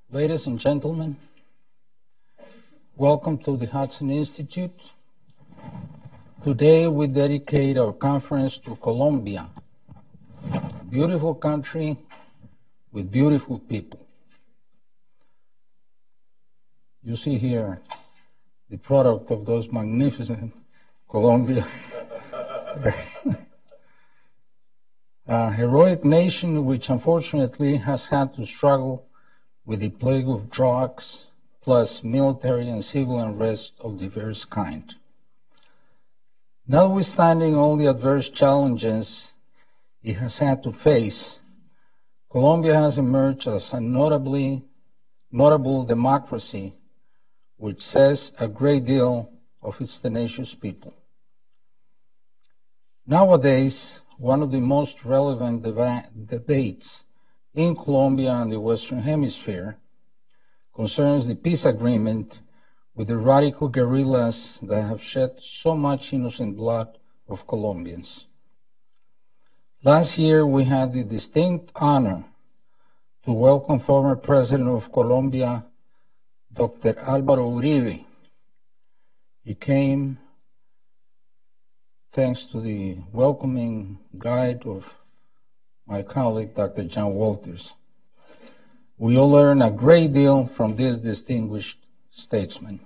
Ladies and gentlemen, welcome to the Hudson Institute. Today we dedicate our conference to Colombia, a beautiful country with beautiful people. You see here the product of those magnificent Colombia. A heroic nation which unfortunately has had to struggle with the plague of drugs, plus military and civil unrest of diverse kind. Notwithstanding all the adverse challenges it has had to face, Colombia has emerged as a notable democracy which says a great deal of its tenacious people. Nowadays, one of the most relevant debates in Colombia and the Western Hemisphere concerns the peace agreement with the radical guerrillas that have shed so much innocent blood of Colombians. Last year, we had the distinct honor to welcome former President of Colombia, Dr. Álvaro Uribe. He came thanks to the welcoming guide of my colleague, Dr. John Walters. We all learn a great deal from this distinguished statesman.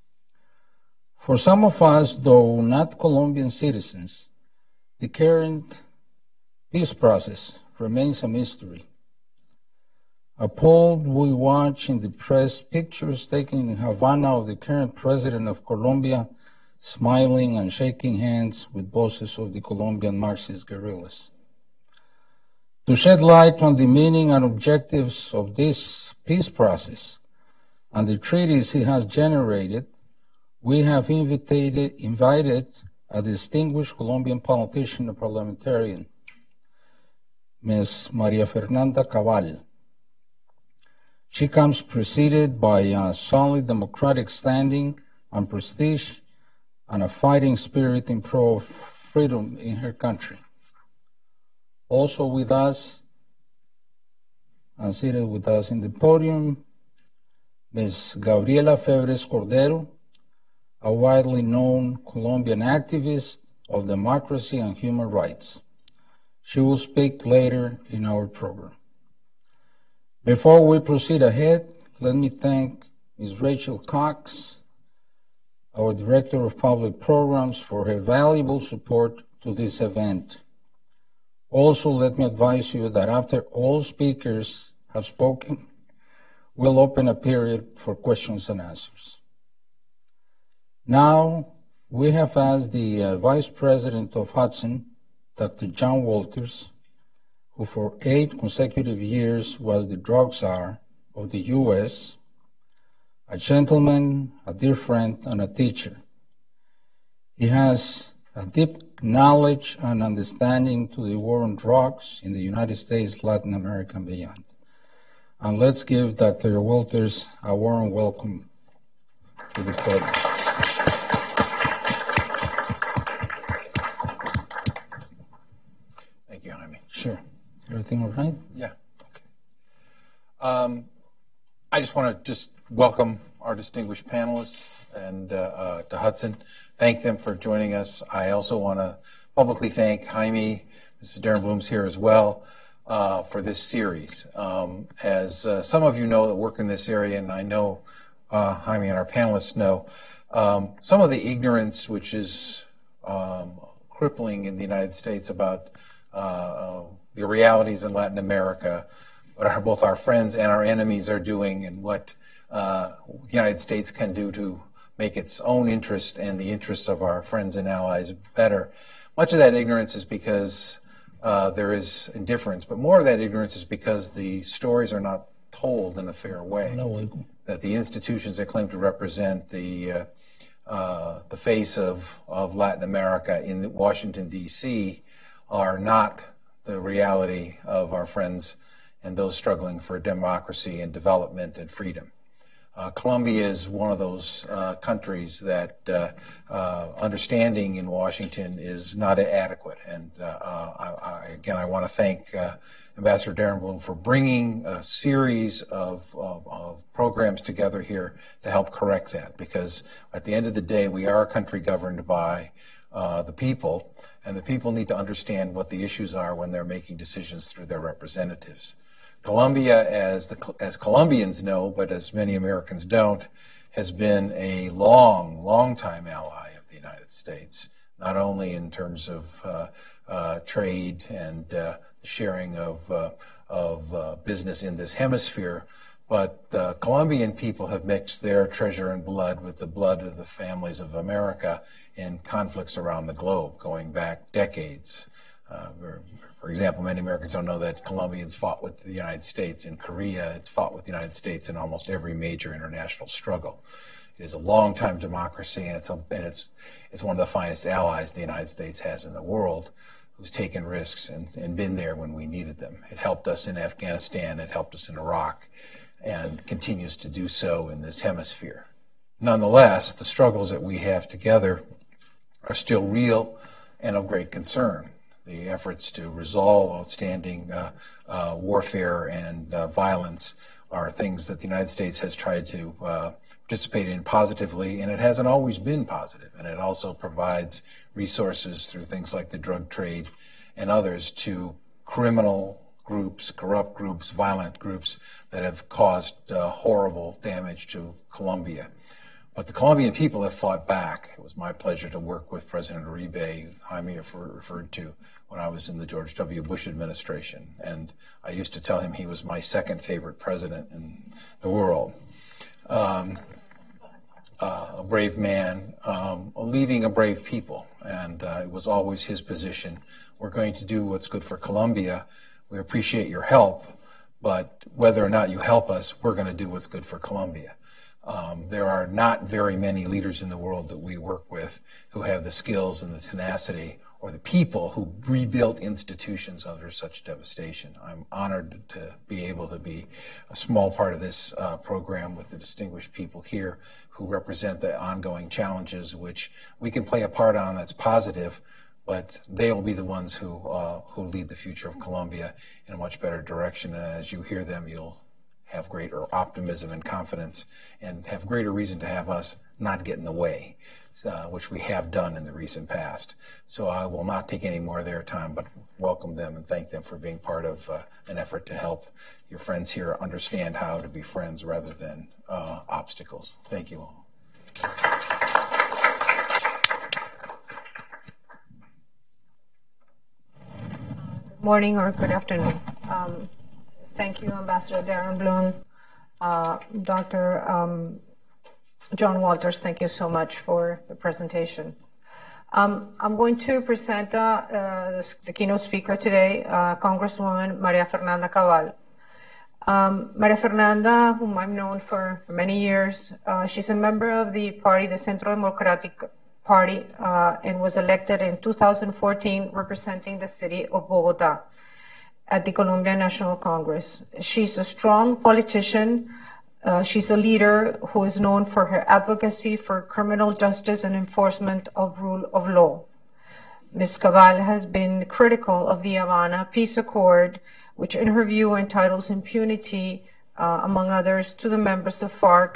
For some of us, though not Colombian citizens, the current peace process remains a mystery. Appalled, we watch in the press pictures taken in Havana of the current president of Colombia smiling and shaking hands with bosses of the Colombian Marxist guerrillas. To shed light on the meaning and objectives of this peace process and the treaties it has generated, we have invited a distinguished Colombian politician and parliamentarian, Ms. Maria Fernanda Cabal. She comes preceded by a solid democratic standing and prestige and a fighting spirit in pro of freedom in her country. Also with us, and seated with us in the podium, Ms. Gabriela Febres Cordero, a widely known Colombian activist of democracy and human rights. She will speak later in our program. Before we proceed ahead, let me thank Ms. Rachel Cox, our Director of Public Programs, for her valuable support to this event. Also, let me advise you that after all speakers have spoken, we'll open a period for questions and answers. Now, we have asked the Vice President of Hudson, Dr. John Walters, who for 8 consecutive years was the drug czar of the U.S., a gentleman, a dear friend, and a teacher. He has a deep knowledge and understanding to the war on drugs in the United States, Latin America, and beyond. And let's give Dr. Walters a warm welcome to the podium. Thank you, Jaime. Sure. Everything all right? Yeah. Okay. I just want to welcome our distinguished panelists and to Hudson. Thank them for joining us. I also want to publicly thank Jaime, Mrs. Darren Bloom's here as well, for this series. As some of you know that work in this area, and I know Jaime and our panelists know, some of the ignorance which is crippling in the United States about the realities in Latin America, what both our friends and our enemies are doing, and what the United States can do to make its own interest and the interests of our friends and allies better. Much of that ignorance is because there is indifference, but more of that ignorance is because the stories are not told in a fair way. That the institutions that claim to represent the face of Latin America in Washington, D.C. are not the reality of our friends and those struggling for democracy and development and freedom. Colombia is one of those countries that understanding in Washington is not adequate. And I want to thank Ambassador Darrenblum for bringing a series of programs together here to help correct that, because at the end of the day, we are a country governed by the people, and the people need to understand what the issues are when they're making decisions through their representatives. Colombia, as Colombians know, but as many Americans don't, has been a long time ally of the United States, not only in terms of trade and the sharing of business in this hemisphere, but the Colombian people have mixed their treasure and blood with the blood of the families of America in conflicts around the globe, going back decades. For example, many Americans don't know that Colombians fought with the United States in Korea. It's fought with the United States in almost every major international struggle. It is a long-time democracy, and it's one of the finest allies the United States has in the world, who's taken risks and been there when we needed them. It helped us in Afghanistan, it helped us in Iraq, and continues to do so in this hemisphere. Nonetheless, the struggles that we have together are still real and of great concern. The efforts to resolve outstanding warfare and violence are things that the United States has tried to participate in positively, and it hasn't always been positive. And it also provides resources through things like the drug trade and others to criminal groups, corrupt groups, violent groups that have caused horrible damage to Colombia. But the Colombian people have fought back. It was my pleasure to work with President Uribe, who Jaime referred to, when I was in the George W. Bush administration. And I used to tell him he was my second favorite president in the world. A brave man, leading a brave people. And it was always his position. We're going to do what's good for Colombia. We appreciate your help, but whether or not you help us, we're going to do what's good for Colombia. There are not very many leaders in the world that we work with who have the skills and the tenacity, or the people who rebuilt institutions under such devastation. I'm honored to be able to be a small part of this program with the distinguished people here who represent the ongoing challenges, which we can play a part on that's positive, but they will be the ones who lead the future of Colombia in a much better direction. And as you hear them, you'll have greater optimism and confidence, and have greater reason to have us not get in the way, which we have done in the recent past. So I will not take any more of their time, but welcome them and thank them for being part of an effort to help your friends here understand how to be friends rather than obstacles. Thank you all. Good morning or good afternoon. Thank you, Ambassador Darrenblum. Dr. John Walters, thank you so much for the presentation. I'm going to present the keynote speaker today, Congresswoman Maria Fernanda Cabal. Maria Fernanda, whom I've known for many years, she's a member of the party, the Centro Democratic Party, and was elected in 2014 representing the city of Bogota at the Colombian National Congress. She's a strong politician. She's a leader who is known for her advocacy for criminal justice and enforcement of rule of law. Ms. Cabal has been critical of the Havana Peace Accord, which in her view entitles impunity, among others, to the members of FARC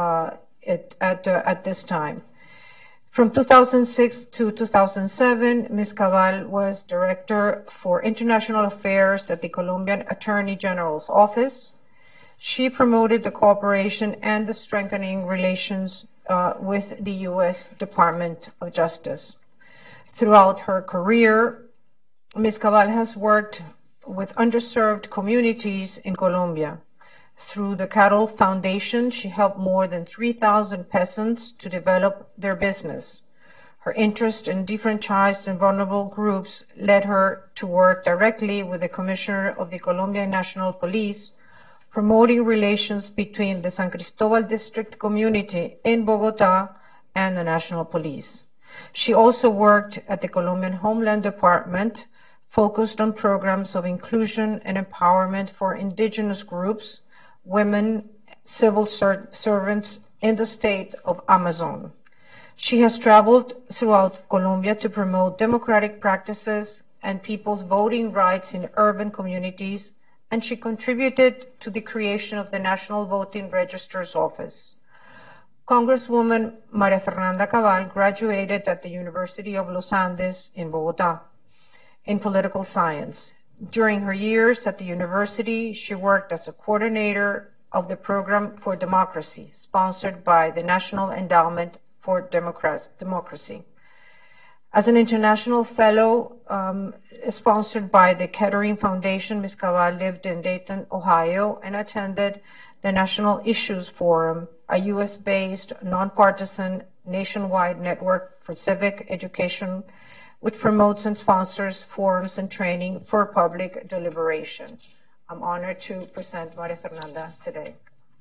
at this time. From 2006 to 2007, Ms. Cabal was Director for International Affairs at the Colombian Attorney General's Office. She promoted the cooperation and the strengthening relations with the U.S. Department of Justice. Throughout her career, Ms. Cabal has worked with underserved communities in Colombia. Through the Cattle Foundation, she helped more than 3,000 peasants to develop their business. Her interest in disenfranchised and vulnerable groups led her to work directly with the Commissioner of the Colombian National Police, promoting relations between the San Cristobal district community in Bogota and the National Police. She also worked at the Colombian Homeland Department, focused on programs of inclusion and empowerment for indigenous groups, women, civil servants in the state of Amazon. She has traveled throughout Colombia to promote democratic practices and people's voting rights in urban communities, and she contributed to the creation of the National Voting Register's Office. Congresswoman Maria Fernanda Cabal graduated at the University of Los Andes in Bogotá in political science. During her years at the university, she worked as a coordinator of the Program for Democracy, sponsored by the National Endowment for Democracy. As an international fellow sponsored by the Kettering Foundation, Ms. Cabal lived in Dayton, Ohio, and attended the National Issues Forum, a U.S.-based, nonpartisan, nationwide network for civic education, which promotes and sponsors forums and training for public deliberation. I'm honored to present Maria Fernanda today.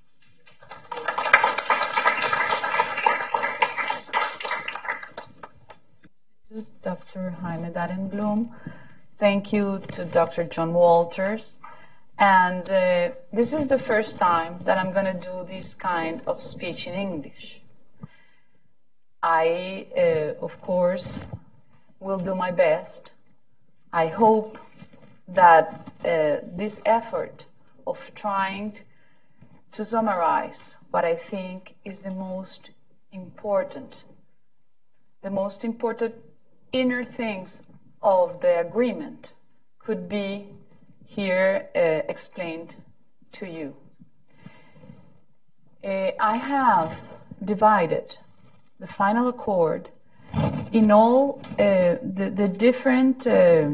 Dr. Jaime Darenblum. Thank you to Dr. John Walters. And this is the first time that I'm going to do this kind of speech in English. I, of course, will do my best. I hope that this effort of trying to summarize what I think is the most important inner things of the agreement could be here explained to you. I have divided the final accord in all the different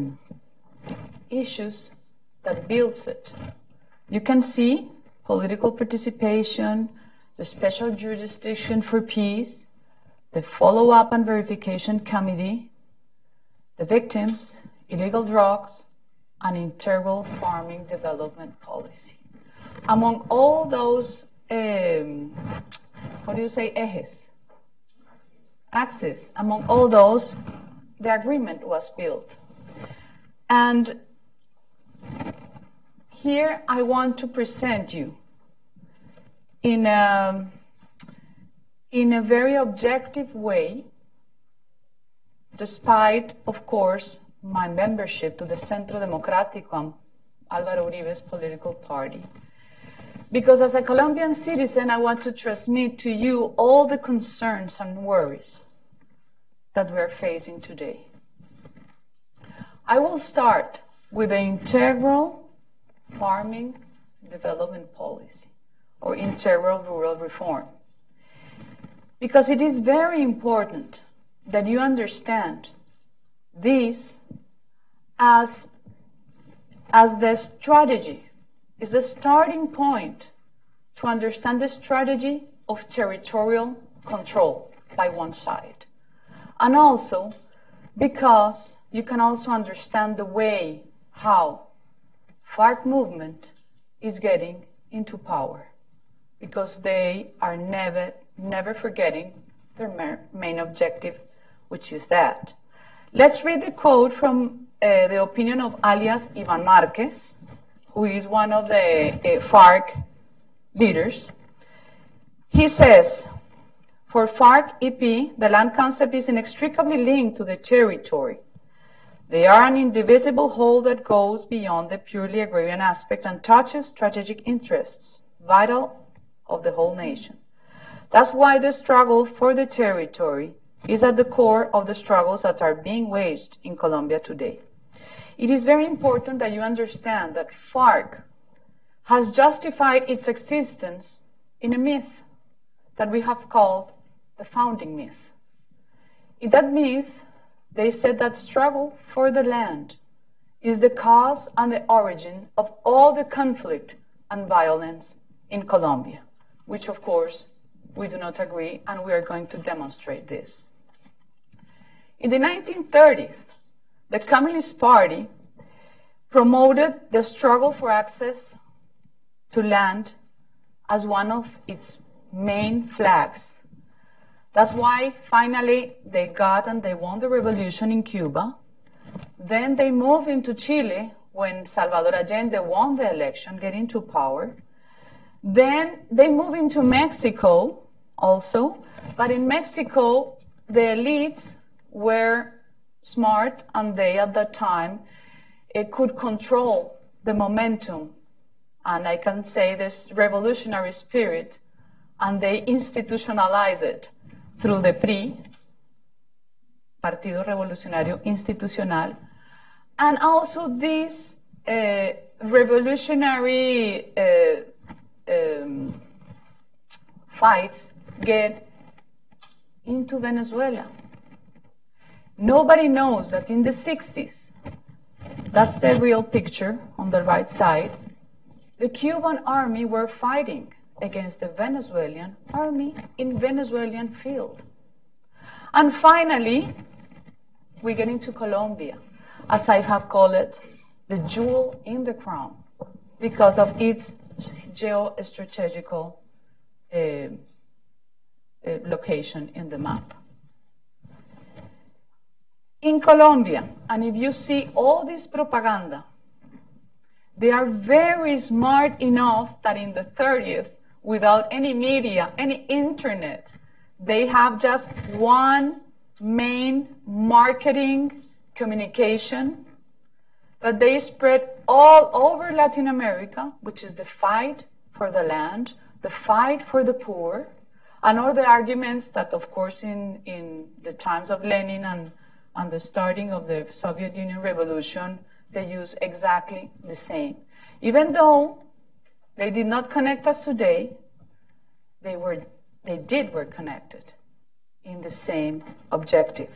issues that builds it. You can see political participation, the special jurisdiction for peace, the follow-up and verification committee, the victims, illegal drugs, and integral farming development policy. Among all those, axes, among all those, the agreement was built. And here I want to present you in a very objective way, despite, of course, my membership to the Centro Democrático, Álvaro Uribe's political party. Because as a Colombian citizen, I want to transmit to you all the concerns and worries that we're facing today. I will start with the integral farming development policy, or integral rural reform. Because it is very important that you understand this as the strategy, is the starting point to understand the strategy of territorial control by one side. And also because you can also understand the way how FARC movement is getting into power, because they are never forgetting their main objective, which is that. Let's read the quote from the opinion of alias Ivan Marquez, who is one of the FARC leaders. He says, for FARC-EP, the land concept is inextricably linked to the territory. They are an indivisible whole that goes beyond the purely agrarian aspect and touches strategic interests, vital of the whole nation. That's why the struggle for the territory is at the core of the struggles that are being waged in Colombia today. It is very important that you understand that FARC has justified its existence in a myth that we have called the founding myth. In that myth, they said that struggle for the land is the cause and the origin of all the conflict and violence in Colombia, which of course we do not agree, and we are going to demonstrate this. In the 1930s, the Communist Party promoted the struggle for access to land as one of its main flags. That's why finally they got and they won the revolution in Cuba. Then they moved into Chile when Salvador Allende won the election, getting to power. Then they moved into Mexico also, but in Mexico, the elites were smart, and they, at that time, could control the momentum, and I can say this revolutionary spirit, and they institutionalized it through the PRI, Partido Revolucionario Institucional, and also these revolutionary fights get into Venezuela. Nobody knows that in the 60s, that's the real picture on the right side, the Cuban army were fighting against the Venezuelan army in Venezuelan field. And finally, we get into Colombia, as I have called it, the jewel in the crown, because of its geostrategical location in the map. In Colombia, and if you see all this propaganda, they are very smart enough that in the 30th, without any media, any internet, they have just one main marketing communication that they spread all over Latin America, which is the fight for the land, the fight for the poor, and all the arguments that, of course, in the times of Lenin and the starting of the Soviet Union revolution, they use exactly the same. Even though they did not connect us today, they were connected in the same objective.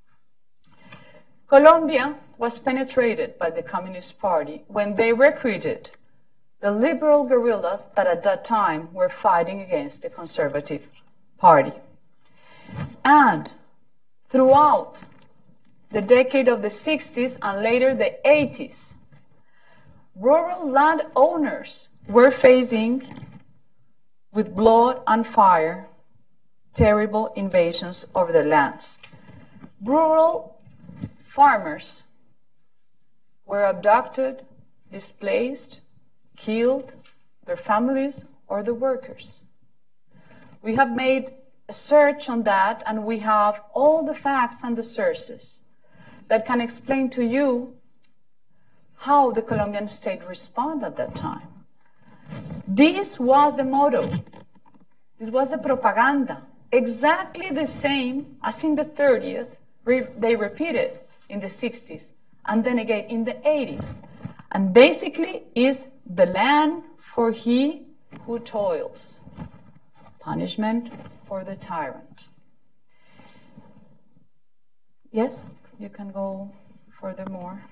Colombia was penetrated by the Communist Party when they recruited the liberal guerrillas that at that time were fighting against the Conservative Party. And throughout the decade of the 60s and later the 80s, rural landowners were facing, with blood and fire, terrible invasions of their lands. Rural farmers were abducted, displaced, killed, their families or the workers. We have made a search on that, and we have all the facts and the sources that can explain to you how the Colombian state responded at that time. This was the motto. This was the propaganda. Exactly the same as in the 30th, they repeated in the 60s, and then again in the 80s. And basically is the land for he who toils. Punishment for the tyrant. Yes, you can go furthermore.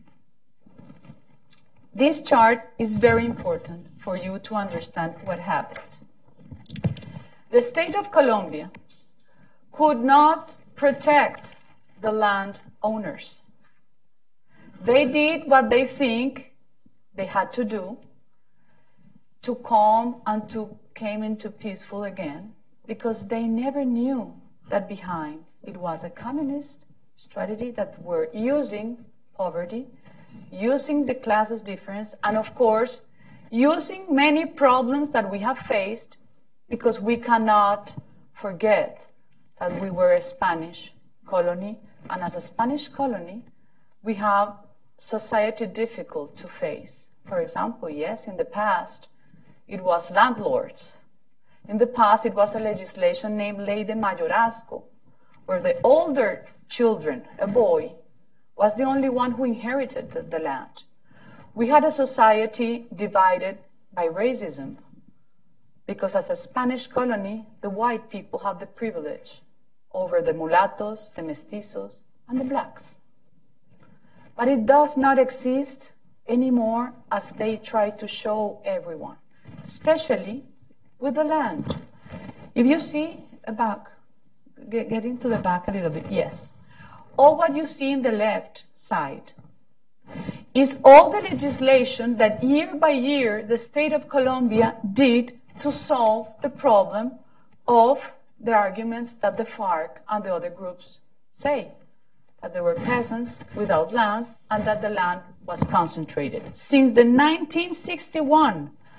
This chart is very important for you to understand what happened. The state of Colombia could not protect the land owners. They did what they think they had to do to calm and to came into peaceful again, because they never knew that behind it was a communist strategy that were using poverty, using the classes difference, and of course, using many problems that we have faced, because we cannot forget that we were a Spanish colony, and as a Spanish colony, we have society difficult to face. For example, yes, in the past, it was landlords. In the past, it was a legislation named Ley de Mayorazgo, where the older children, a boy, was the only one who inherited the land. We had a society divided by racism, because as a Spanish colony, the white people had the privilege over the mulattoes, the mestizos, and the blacks. But it does not exist anymore as they try to show everyone, especially with the land. If you see a back, get into the back a little bit, yes. All what you see in the left side is all the legislation that year by year the state of Colombia did to solve the problem of the arguments that the FARC and the other groups say, that there were peasants without lands and that the land was concentrated. Since the 1961,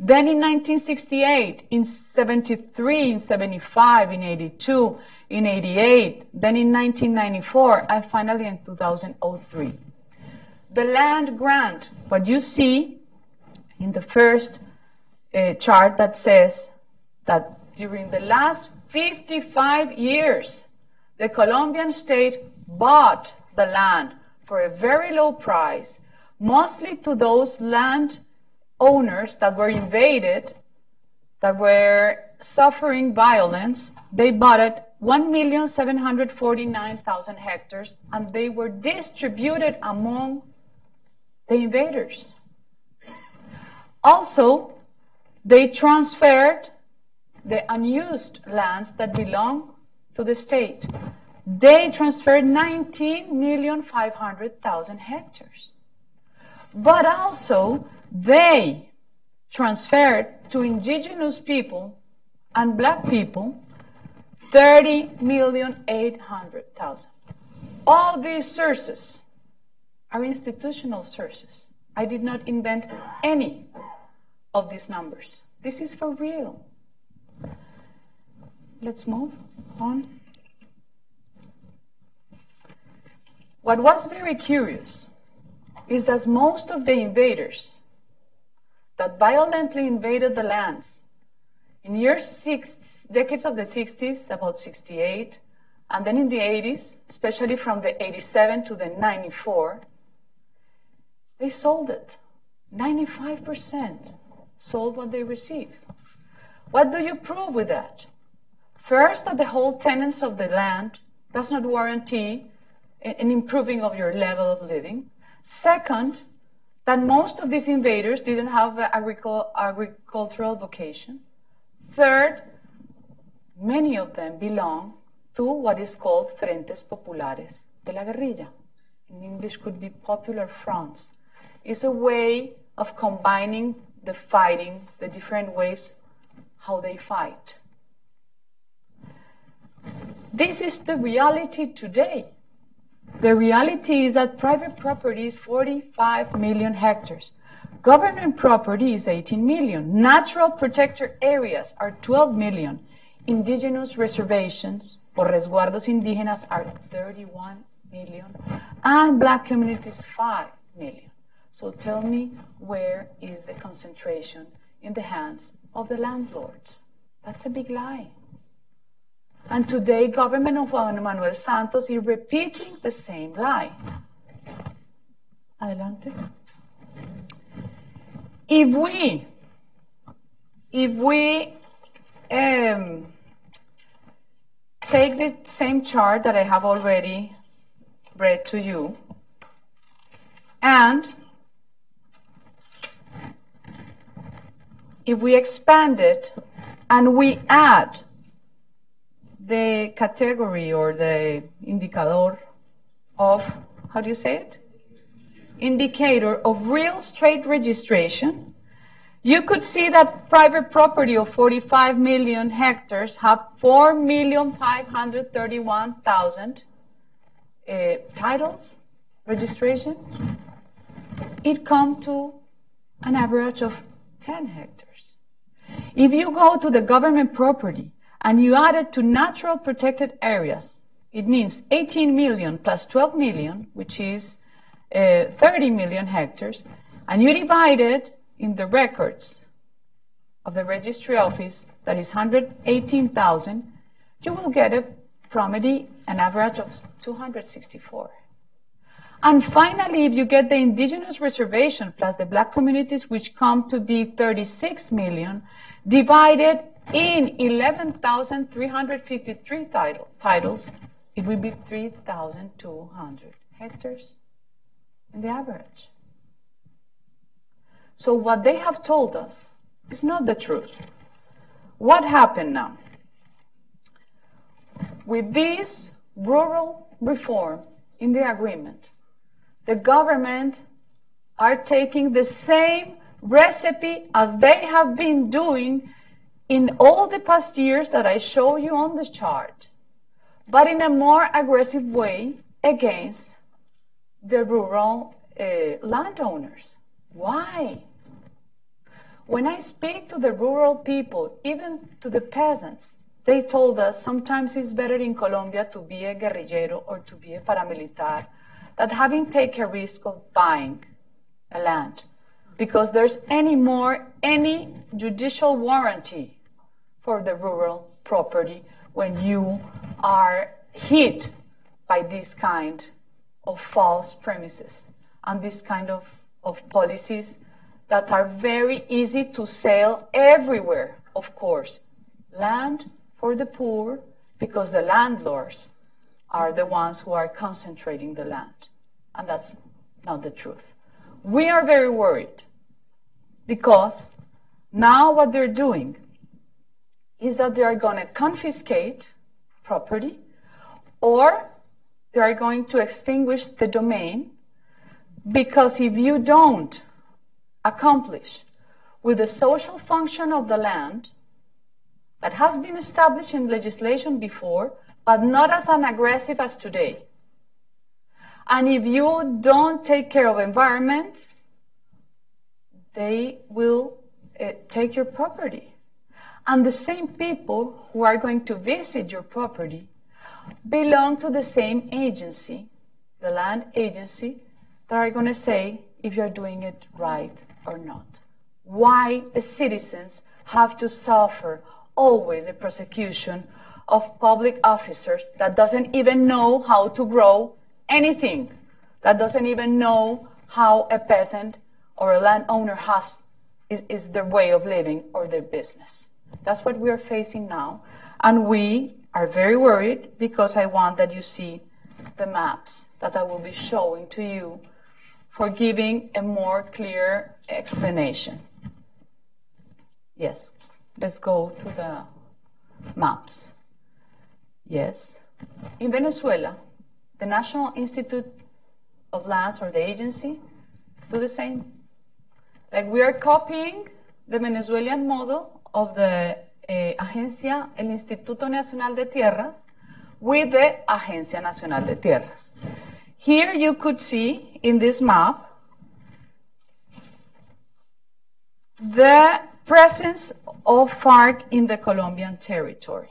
Then in 1968, in 73, in 75, in 82, in 88, then in 1994, and finally in 2003. The land grant, what you see in the first chart that says that during the last 55 years, the Colombian state bought the land for a very low price, mostly to those land owners that were invaded, that were suffering violence. They bought it 1,749,000 hectares, and they were distributed among the invaders. Also, they transferred the unused lands that belong to the state. They transferred 19,500,000 hectares. But also, they transferred to indigenous people and black people 30,800,000. All these sources are institutional sources. I did not invent any of these numbers. This is for real. Let's move on. What was very curious is that most of the invaders that violently invaded the lands in decades of the 60s, about 68, and then in the 80s, especially from the 87 to the 94, they sold it. 95% sold what they received. What do you prove with that? First, that the whole tenants of the land does not guarantee an improving of your level of living. Second, that most of these invaders didn't have an agricultural vocation. Third, many of them belong to what is called Frentes Populares de la Guerrilla. In English could be Popular Fronts. It's a way of combining the fighting, the different ways how they fight. This is the reality today. The reality is that private property is 45 million hectares. Government property is 18 million. Natural protected areas are 12 million. Indigenous reservations, or resguardos indígenas, are 31 million. And black communities, 5 million. So tell me, where is the concentration in the hands of the landlords? That's a big lie. And today, government of Juan Manuel Santos is repeating the same lie. Adelante. If we take the same chart that I have already read to you, and if we expand it and we add the category or the indicador of, how do you say it? Indicator of real estate registration, you could see that private property of 45 million hectares have 4,531,000 titles, registration. It comes to an average of 10 hectares. If you go to the government property and you add it to natural protected areas, it means 18 million plus 12 million, which is 30 million hectares, and you divide it in the records of the registry office, that is 118,000, you will get an average of 264. And finally, if you get the indigenous reservation plus the black communities, which come to be 36 million, divided in 11,353 titles, it will be 3,200 hectares in the average. So what they have told us is not the truth. What happened now? With this rural reform in the agreement, the government are taking the same recipe as they have been doing in all the past years that I show you on the chart, but in a more aggressive way against the rural landowners. Why? When I speak to the rural people, even to the peasants, they told us sometimes it's better in Colombia to be a guerrillero or to be a paramilitar than having taken a risk of buying a land, because there's any judicial warranty for the rural property when you are hit by this kind of false premises and this kind of policies that are very easy to sell everywhere, of course. Land for the poor, because the landlords are the ones who are concentrating the land. And that's not the truth. We are very worried because now what they're doing is that they are going to confiscate property, or they are going to extinguish the domain, because if you don't accomplish with the social function of the land that has been established in legislation before, but not as an aggressive as today, and if you don't take care of environment, they will take your property. And the same people who are going to visit your property belong to the same agency, the land agency, that are going to say if you're doing it right or not. Why the citizens have to suffer always the prosecution of public officers that doesn't even know how to grow anything, that doesn't even know how a peasant or a landowner is their way of living or their business. That's what we are facing now. And we are very worried, because I want that you see the maps that I will be showing to you for giving a more clear explanation. Yes, let's go to the maps. Yes. In Venezuela, the National Institute of Lands, or the agency, do the same. Like, we are copying the Venezuelan model of the Agencia, el Instituto Nacional de Tierras, with the Agencia Nacional de Tierras. Here you could see in this map the presence of FARC in the Colombian territory.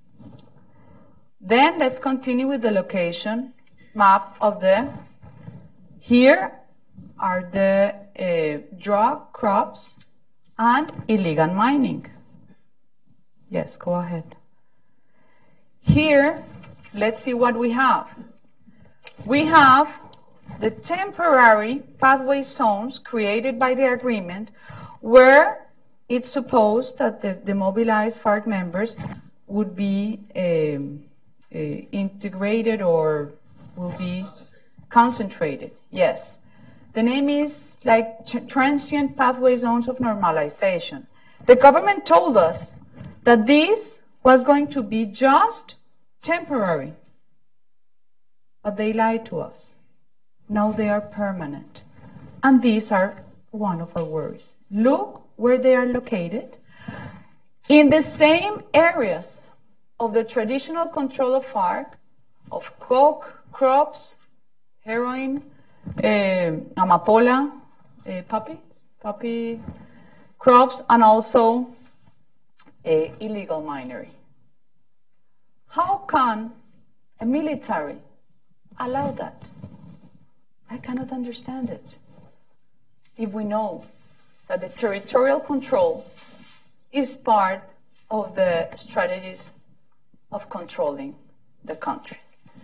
Then let's continue with the location map of here are the drug crops and illegal mining. Yes, go ahead. Here, let's see what we have. We have the temporary pathway zones created by the agreement, where it's supposed that the demobilized FARC members would be integrated, or will be concentrated. Yes. The name is like transient pathway zones of normalization. The government told us that this was going to be just temporary, but they lied to us. Now they are permanent. And these are one of our worries. Look where they are located. In the same areas of the traditional control of FARC, of coke, crops, heroin, amapola, poppy crops, and also illegal minery. How can a military allow that? I cannot understand it. If we know that the territorial control is part of the strategies of controlling the country.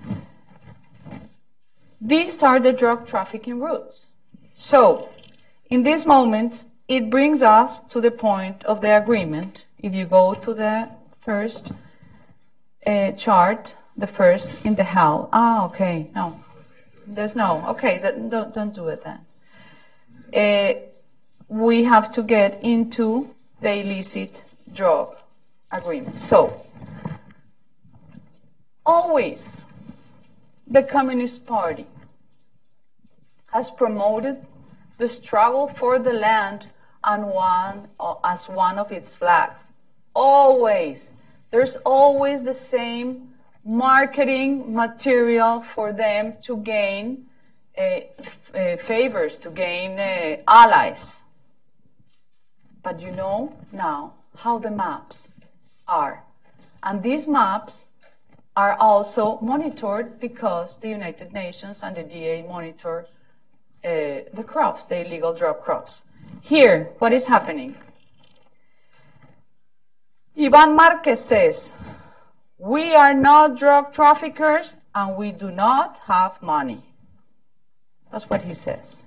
These are the drug trafficking routes. So, in this moment, it brings us to the point of the agreement. If you go to the first chart, the first in the how. Okay, no. There's no. Okay, don't do it then. We have to get into the illicit drug agreement. So, always the Communist Party has promoted the struggle for the land as one of its flags. Always. There's always the same marketing material for them to gain favors, to gain allies. but you know now how the maps are. And these maps are also monitored because the United Nations and the DA monitor the crops, the illegal drug crops. Here, what is happening? Ivan Marquez says, we are not drug traffickers and we do not have money. That's what he says.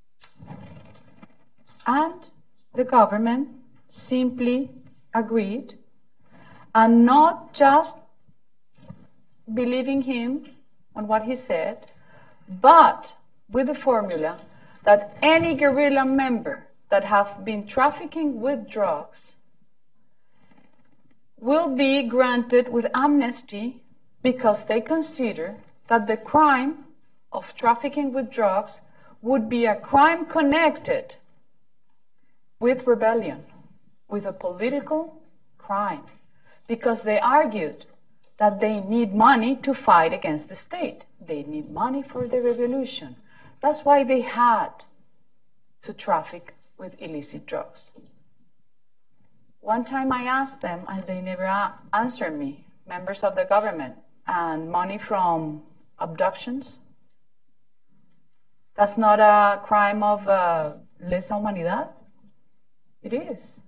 And the government simply agreed, and not just believing him on what he said, but with the formula that any guerrilla member that have been trafficking with drugs will be granted with amnesty because they consider that the crime of trafficking with drugs would be a crime connected with rebellion, with a political crime, because they argued that they need money to fight against the state. They need money for the revolution. That's why they had to traffic with illicit drugs. One time I asked them, and they never answered me, members of the government, and money from abductions? That's not a crime of lesa humanidad? It is.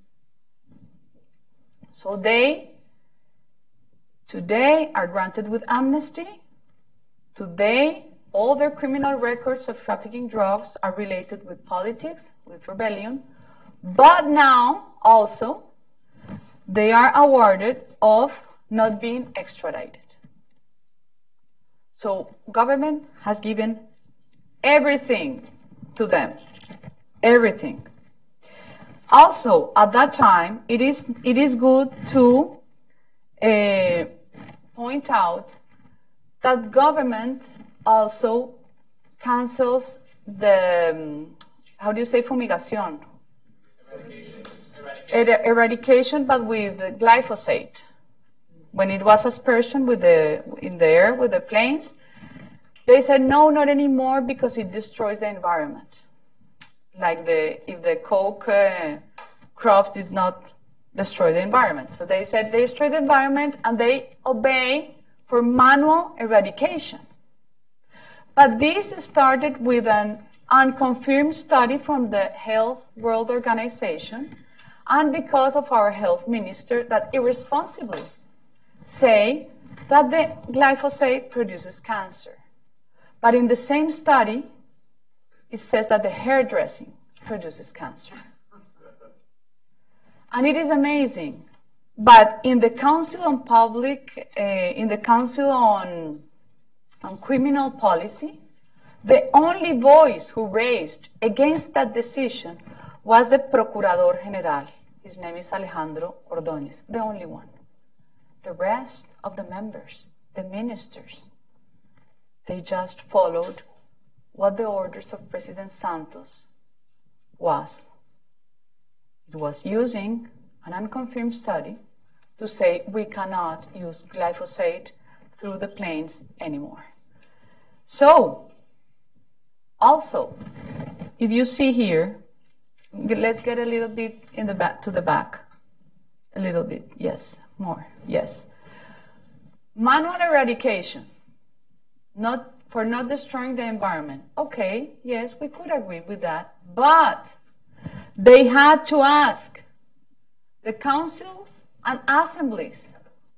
So they today are granted with amnesty. Today, all their criminal records of trafficking drugs are related with politics, with rebellion. But now, also, they are awarded of not being extradited. So government has given everything to them, everything. Also, at that time, it is good to point out that government also cancels the, how do you say fumigación? Eradication, but with glyphosate. When it was aspersion in the air with the planes, they said no, not anymore, because it destroys the environment. Like if the coke crops did not destroy the environment. So they said they destroy the environment and they obey for manual eradication. But this started with an unconfirmed study from the Health World Organization, and because of our health minister that irresponsibly say that the glyphosate produces cancer. But in the same study, it says that the hairdressing produces cancer. And it is amazing. But in the Council on Criminal Policy, the only voice who raised against that decision was the Procurador General. His name is Alejandro Ordóñez, the only one. The rest of the members, the ministers, they just followed what the orders of President Santos was. It was using an unconfirmed study to say we cannot use glyphosate through the planes anymore. So, also, if you see here, let's get a little bit in the back, to the back. A little bit, yes, more, yes. Manual eradication, for not destroying the environment. Okay, yes, we could agree with that, but they had to ask the councils and assemblies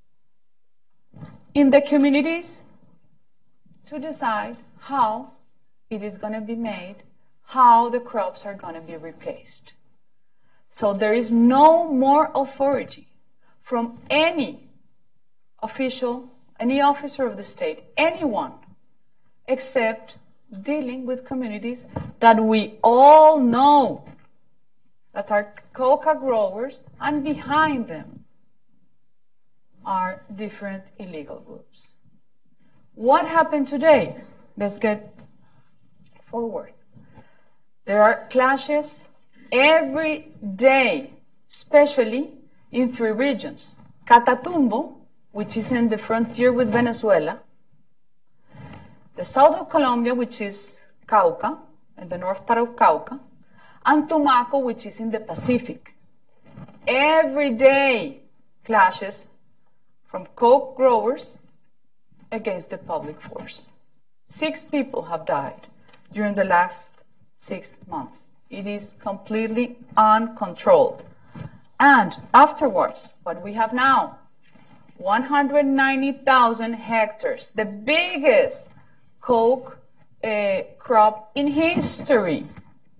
in the communities to decide how it is going to be made, how the crops are going to be replaced. So there is no more authority from any official, any officer of the state, anyone, except dealing with communities that we all know that are coca growers, and behind them are different illegal groups. What happened today? Let's get forward. There are clashes every day, especially in 3 regions. Catatumbo, which is in the frontier with Venezuela, the south of Colombia, which is Cauca, and the north part of Cauca, and Tumaco, which is in the Pacific. Every day, clashes from coke growers against the public force. 6 people have died during the last 6 months. It is completely uncontrolled. And afterwards, what we have now, 190,000 hectares, the biggest coke crop in history,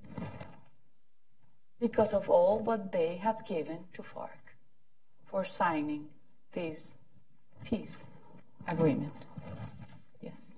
because of all what they have given to FARC for signing this peace agreement. Yes.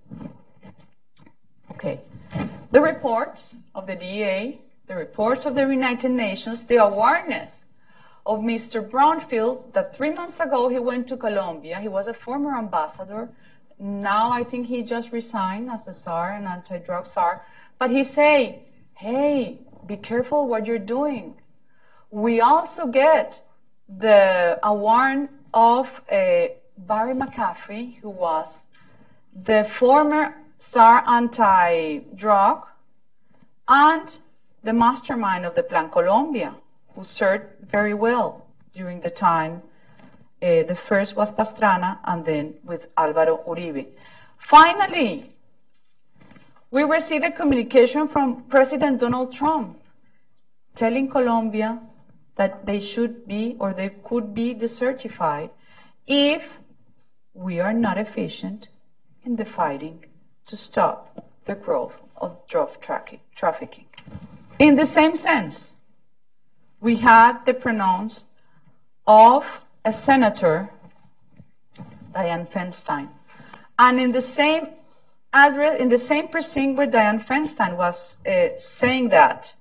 Okay. The reports of the DEA, the reports of the United Nations, the awareness of Mr. Brownfield, that 3 months ago he went to Colombia. He was a former ambassador. Now I think he just resigned as a czar, an anti-drug czar. But he say, hey, be careful what you're doing. We also get the award of Barry McCaffrey, who was the former czar anti-drug and the mastermind of the Plan Colombia, who served very well during the time. The first was Pastrana and then with Álvaro Uribe. Finally, we received a communication from President Donald Trump telling Colombia that they should be or they could be desertified if we are not efficient in the fighting to stop the growth of drug trafficking. In the same sense, we had the pronounce of a senator, Dianne Feinstein, and in the same address, in the same precinct where Dianne Feinstein was saying that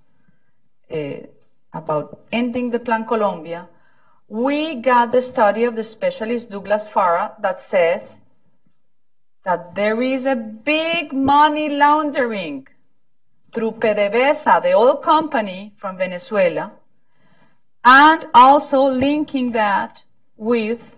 about ending the Plan Colombia, we got the study of the specialist Douglas Farah that says that there is a big money laundering through PDVSA, the oil company from Venezuela, and also linking that with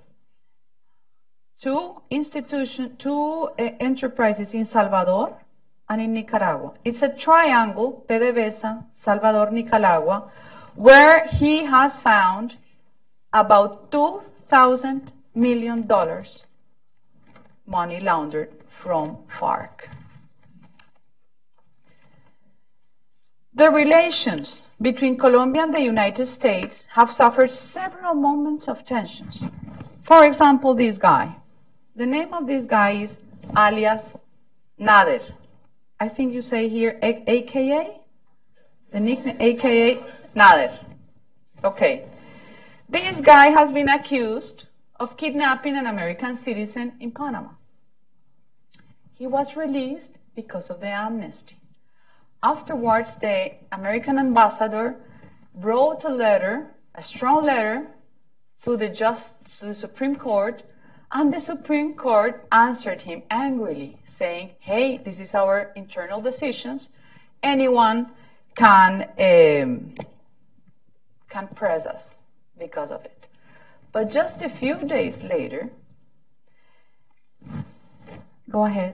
two enterprises in Salvador and in Nicaragua. It's a triangle, PDVSA, Salvador, Nicaragua, where he has found about $2,000 million money laundered from FARC. The relations between Colombia and the United States have suffered several moments of tensions. For example, this guy. The name of this guy is alias Nader. I think you say here AKA? The nickname AKA Nader. Okay. This guy has been accused of kidnapping an American citizen in Panama. He was released because of the amnesty. Afterwards, the American ambassador wrote a letter, a strong letter, to the Supreme Court, and the Supreme Court answered him angrily, saying, hey, this is our internal decisions. Anyone can press us because of it. But just a few days later, go ahead,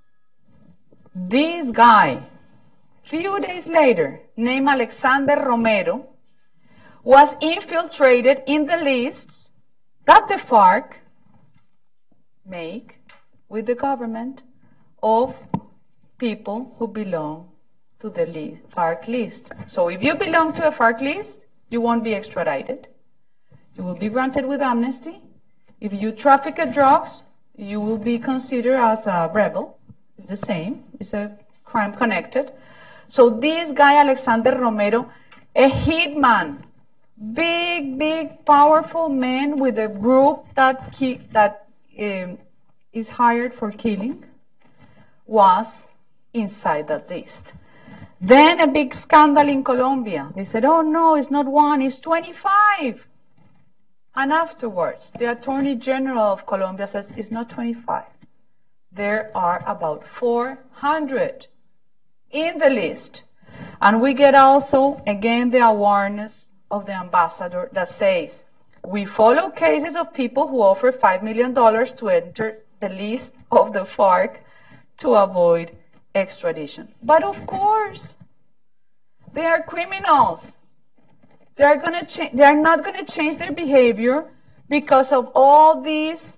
this guy, few days later, named Alexander Romero, was infiltrated in the lists that the FARC make with the government of people who belong to the FARC list. So if you belong to a FARC list, you won't be extradited. You will be granted with amnesty. If you traffic drugs, you will be considered as a rebel. It's the same. It's a crime connected. So this guy, Alexander Romero, a hitman, big, powerful man with a group that is hired for killing, was inside that list. Then a big scandal in Colombia. They said, oh no, it's not 1, it's 25. And afterwards, the Attorney General of Colombia says it's not 25. There are about 400 in the list. And we get also, again, the awareness of the ambassador that says, we follow cases of people who offer $5 million to enter the list of the FARC to avoid extradition. But of course, They are criminals. They are not going to change their behavior because of all these,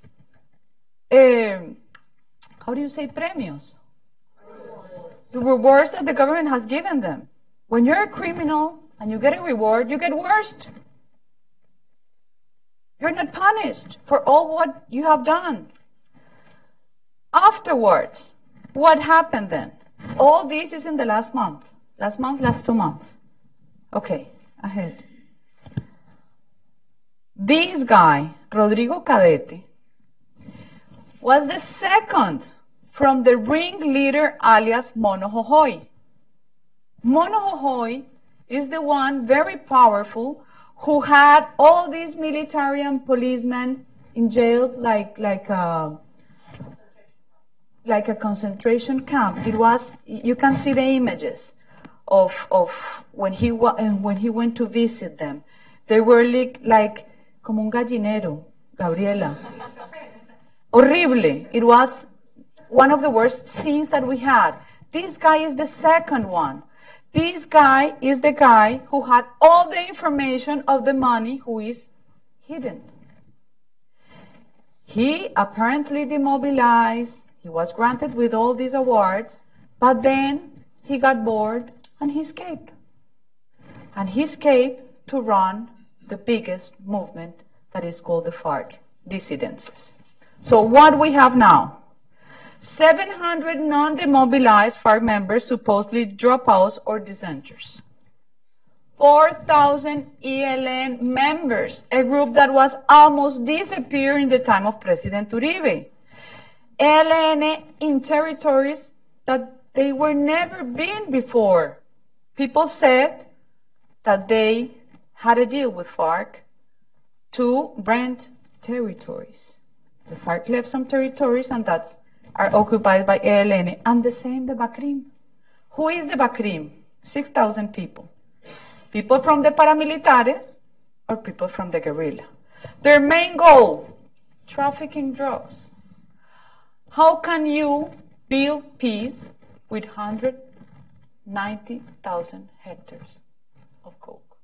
how do you say, premios? The rewards that the government has given them. When you're a criminal and you get a reward, you get worse. You're not punished for all what you have done. Afterwards, what happened then? All this is in the last month. Last 2 months. Okay, ahead. This guy, Rodrigo Cadete, was the second from the ringleader alias Mono Jojoy. Mono Jojoy is the one very powerful who had all these military and policemen in jail like a concentration camp. It was, you can see the images of when he went to visit them. They were like como un gallinero, Gabriela. Horrible. It was one of the worst scenes that we had. This guy is the second one. This guy is the guy who had all the information of the money who is hidden. He apparently demobilized. He was granted with all these awards, but then he got bored and he escaped. And he escaped to run the biggest movement that is called the FARC dissidences. So what we have now? 700 non-demobilized FARC members, supposedly dropouts or dissenters. 4,000 ELN members, a group that was almost disappearing in the time of President Uribe. ELN in territories that they were never been before. People said that they had a deal with FARC to rent territories. The FARC left some territories and that's are occupied by ELN, and the same the Bacrim. Who is the Bacrim? 6,000 people. People from the paramilitares or people from the guerrilla. Their main goal, trafficking drugs. How can you build peace with 190,000 hectares of coke?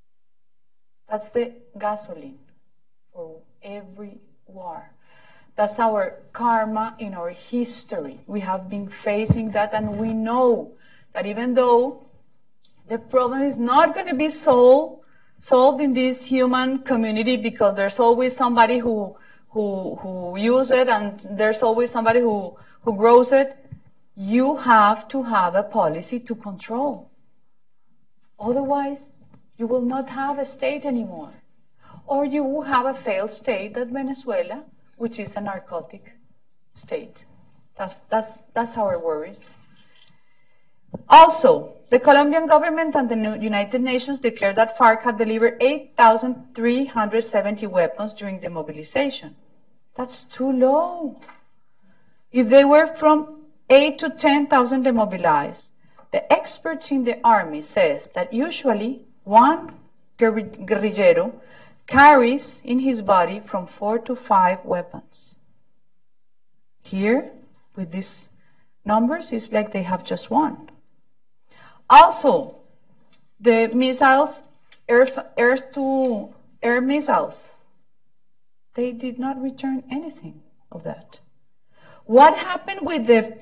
That's the gasoline for every war. That's our karma in our history. We have been facing that, and we know that even though the problem is not going to be solved in this human community, because there's always somebody who uses it and there's always somebody who grows it, you have to have a policy to control. Otherwise, you will not have a state anymore. Or you will have a failed state that Venezuela, which is a narcotic state. That's our worries. Also, the Colombian government and the United Nations declared that FARC had delivered 8,370 weapons during the mobilization. That's too low. If they were from 8,000 to 10,000 demobilized, the experts in the army says that usually one guerrillero carries in his body from 4 to 5 weapons. Here, with these numbers, it's like they have just one. Also, the missiles, air-to-air missiles, they did not return anything of that. What happened with the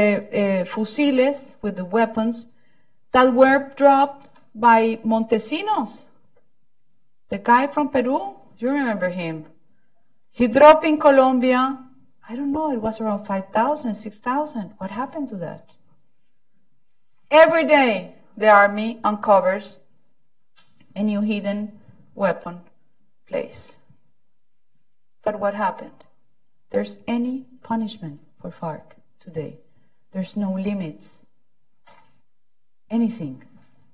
fusiles, with the weapons that were dropped by Montesinos? The guy from Peru, you remember him. He dropped in Colombia, I don't know, it was around 5,000, 6,000. What happened to that? Every day, the army uncovers a new hidden weapon place. But what happened? There's any punishment for FARC today. There's no limits. Anything.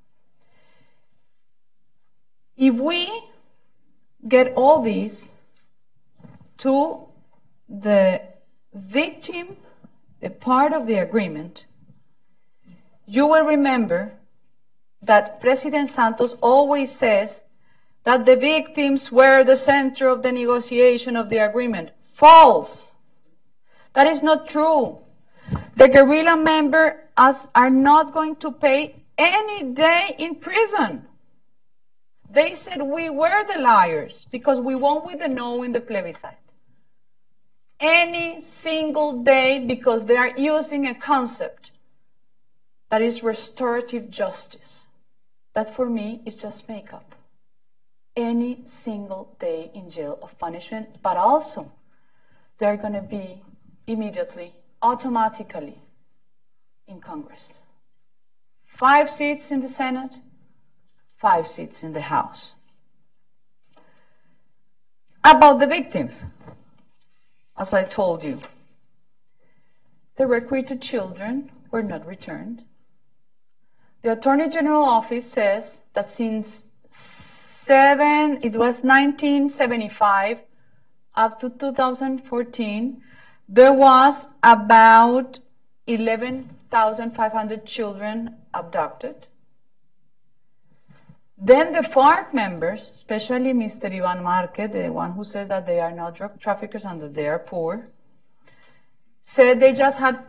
If we get all these to the victim, the part of the agreement, you will remember that President Santos always says that the victims were the center of the negotiation of the agreement. False. That is not true. The guerrilla members are not going to pay any day in prison. They said we were the liars because we won with the no in the plebiscite. Any single day, because they are using a concept that is restorative justice. That for me is just makeup. Any single day in jail of punishment, but also they're going to be immediately, automatically in Congress. 5 seats in the Senate, 5 seats in the House. About the victims, as I told you, the recruited children were not returned. The Attorney General office says that since 1975 up to 2014, there was about 11,500 children abducted. Then the FARC members, especially Mr. Ivan Marquez, the one who says that they are not drug traffickers and that they are poor, said they just had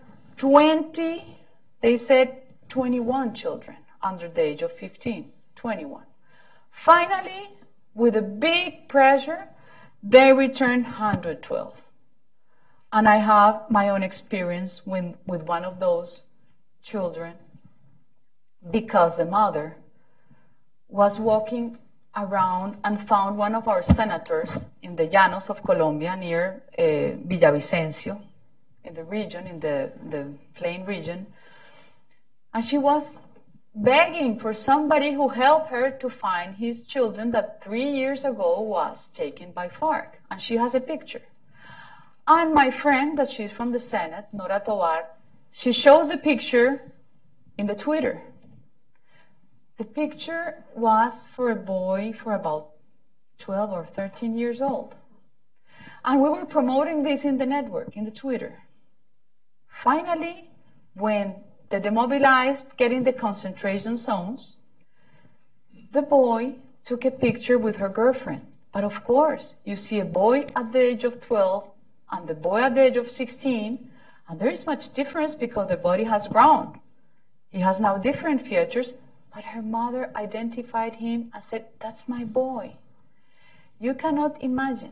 21 children under the age of 15, 21. Finally, with a big pressure, they returned 112. And I have my own experience with one of those children because the mother was walking around and found one of our senators in the Llanos of Colombia near Villavicencio, in the region, in the plain region. And she was begging for somebody who helped her to find his children that 3 years ago was taken by FARC. And she has a picture. And my friend, that she's from the Senate, Nora Tovar, she shows the picture in the Twitter. The picture was for a boy for about 12 or 13 years old. And we were promoting this in the network, in the Twitter. Finally, when the demobilized get in the concentration zones, the boy took a picture with her girlfriend. But of course, you see a boy at the age of 12 and the boy at the age of 16, and there is much difference because the body has grown. He has now different features, but her mother identified him and said, "That's my boy." You cannot imagine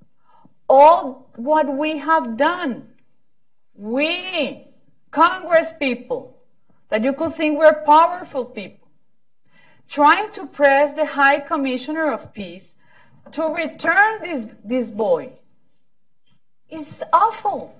all what we have done. We, Congress people, that you could think we're powerful people, trying to press the High Commissioner of Peace to return this boy. It's awful.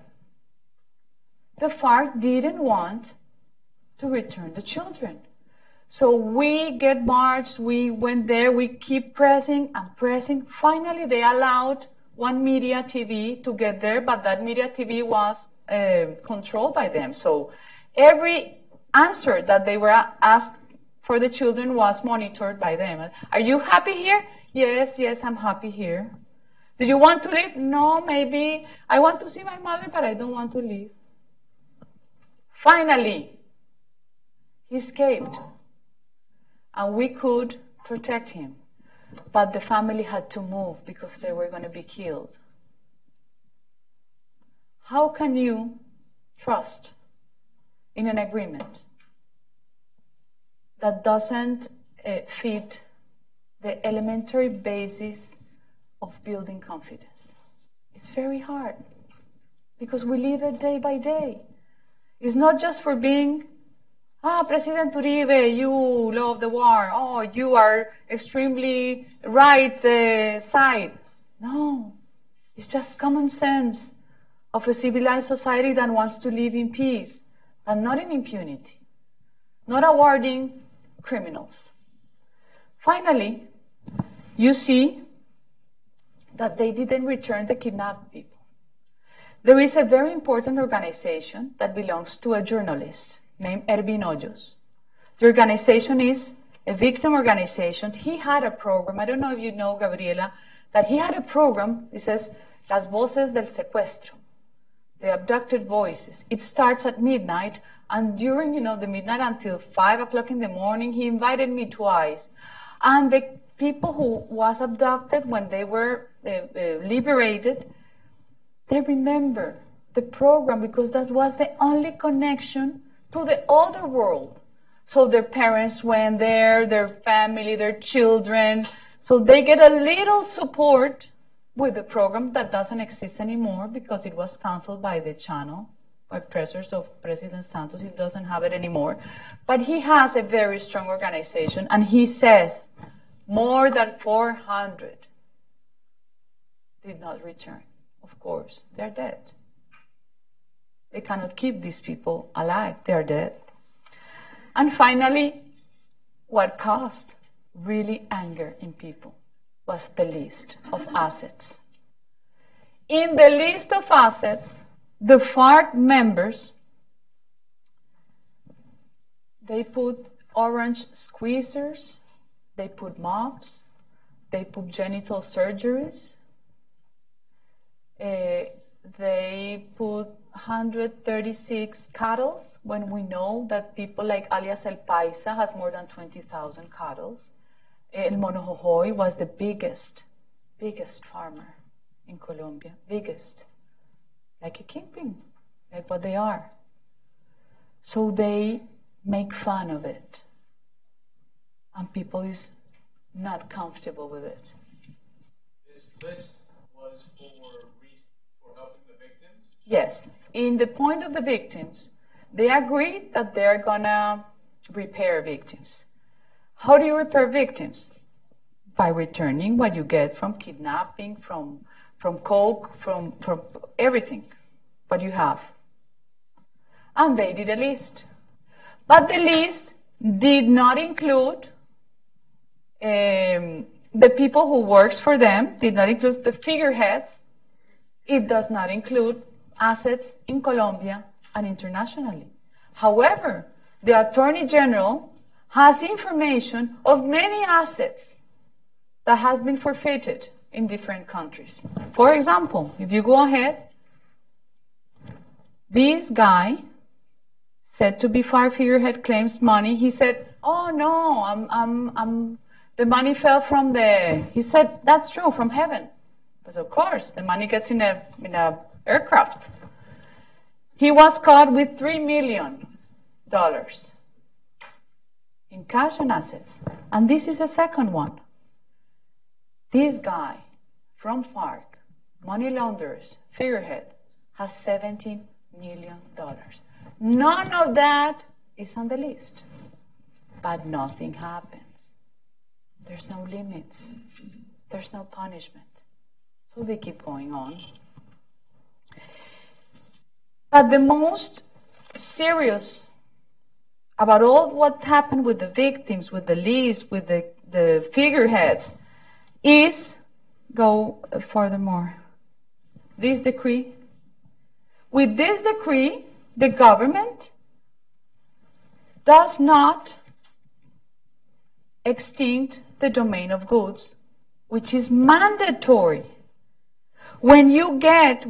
The FARC didn't want to return the children. So we get marched, we went there, we keep pressing and pressing. Finally, they allowed one media TV to get there, but that media TV was controlled by them. So every answer that they were asked for the children was monitored by them. Are you happy here? Yes, I'm happy here. Do you want to leave? No, maybe. I want to see my mother, but I don't want to leave. Finally, he escaped. And we could protect him. But the family had to move because they were going to be killed. How can you trust in an agreement that doesn't fit the elementary basis of building confidence? It's very hard because we live it day by day. It's not just for being, President Uribe, you love the war. Oh, you are extremely right side. No, it's just common sense of a civilized society that wants to live in peace and not in impunity, not awarding criminals. Finally, you see that they didn't return the kidnapped people. There is a very important organization that belongs to a journalist named Ervin Hoyos. The organization is a victim organization. He had a program, I don't know if you know, Gabriela, that he had a program, it says, Las Voces del Secuestro, the abducted voices. It starts at midnight, and during, the midnight until 5 o'clock in the morning, he invited me twice. And the people who was abducted, when they were liberated, they remember the program because that was the only connection to the other world. So their parents went there, their family, their children. So they get a little support with the program that doesn't exist anymore because it was canceled by the channel, by pressures of President Santos. He doesn't have it anymore. But he has a very strong organization, and he says more than 400 did not return. Of course, they're dead. They cannot keep these people alive. They're dead. And finally, what caused really anger in people was the list of assets. In the list of assets, the FARC members, they put orange squeezers, they put mops, they put genital surgeries, they put 136 cattle, when we know that people like alias El Paisa has more than 20,000 cattle. El Mono Jojoy was the biggest farmer in Colombia, biggest, like a kingpin, like what they are. So they make fun of it, and people is not comfortable with it. This list was for helping the victims? Yes. In the point of the victims, they agreed that they're gonna repair victims. How do you repair victims? By returning what you get from kidnapping, from coke, from everything, what you have. And they did a list. But the list did not include the people who works for them, did not include the figureheads. It does not include assets in Colombia and internationally. However, the Attorney General has information of many assets that has been forfeited in different countries. For example, if you go ahead, this guy said to be FARC figurehead claims money. He said, "Oh no, the money fell from the." He said, "That's true, from heaven." But of course, the money gets in a aircraft. He was caught with $3 million in cash and assets. And this is a second one. This guy from FARC, money launderers, figurehead, has $17 million. None of that is on the list. But nothing happens. There's no limits. There's no punishment. So they keep going on. But the most serious about all what happened with the victims, with the list, with the figureheads, is, go furthermore, this decree. With this decree, the government does not extinct the domain of goods, which is mandatory. When you get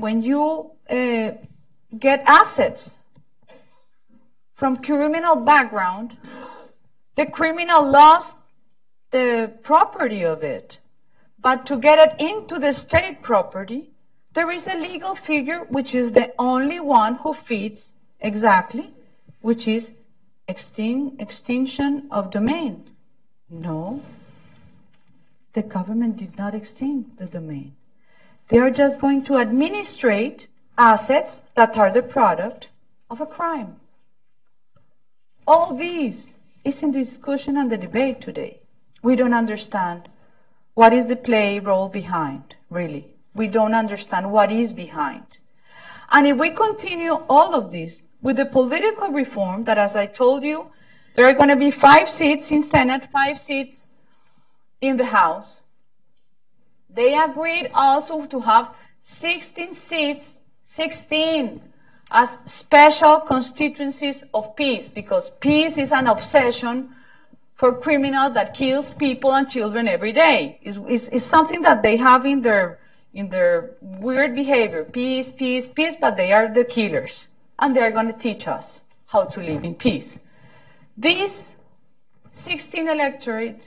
assets from criminal background, the criminal lost the property of it. But to get it into the state property, there is a legal figure which is the only one who fits exactly, which is extinction of domain. No, the government did not extinct the domain. They are just going to administrate assets that are the product of a crime. All these is in discussion and the debate today. We don't understand what is the role behind, really. We don't understand what is behind. And if we continue all of this with the political reform that, as I told you, there are going to be 5 seats in Senate, 5 seats in the House. They agreed also to have 16 seats, 16 as special constituencies of peace, because peace is an obsession for criminals that kills people and children every day. It's something that they have in their weird behavior. Peace, peace, peace, but they are the killers. And they are going to teach us how to live in peace. These 16 electorate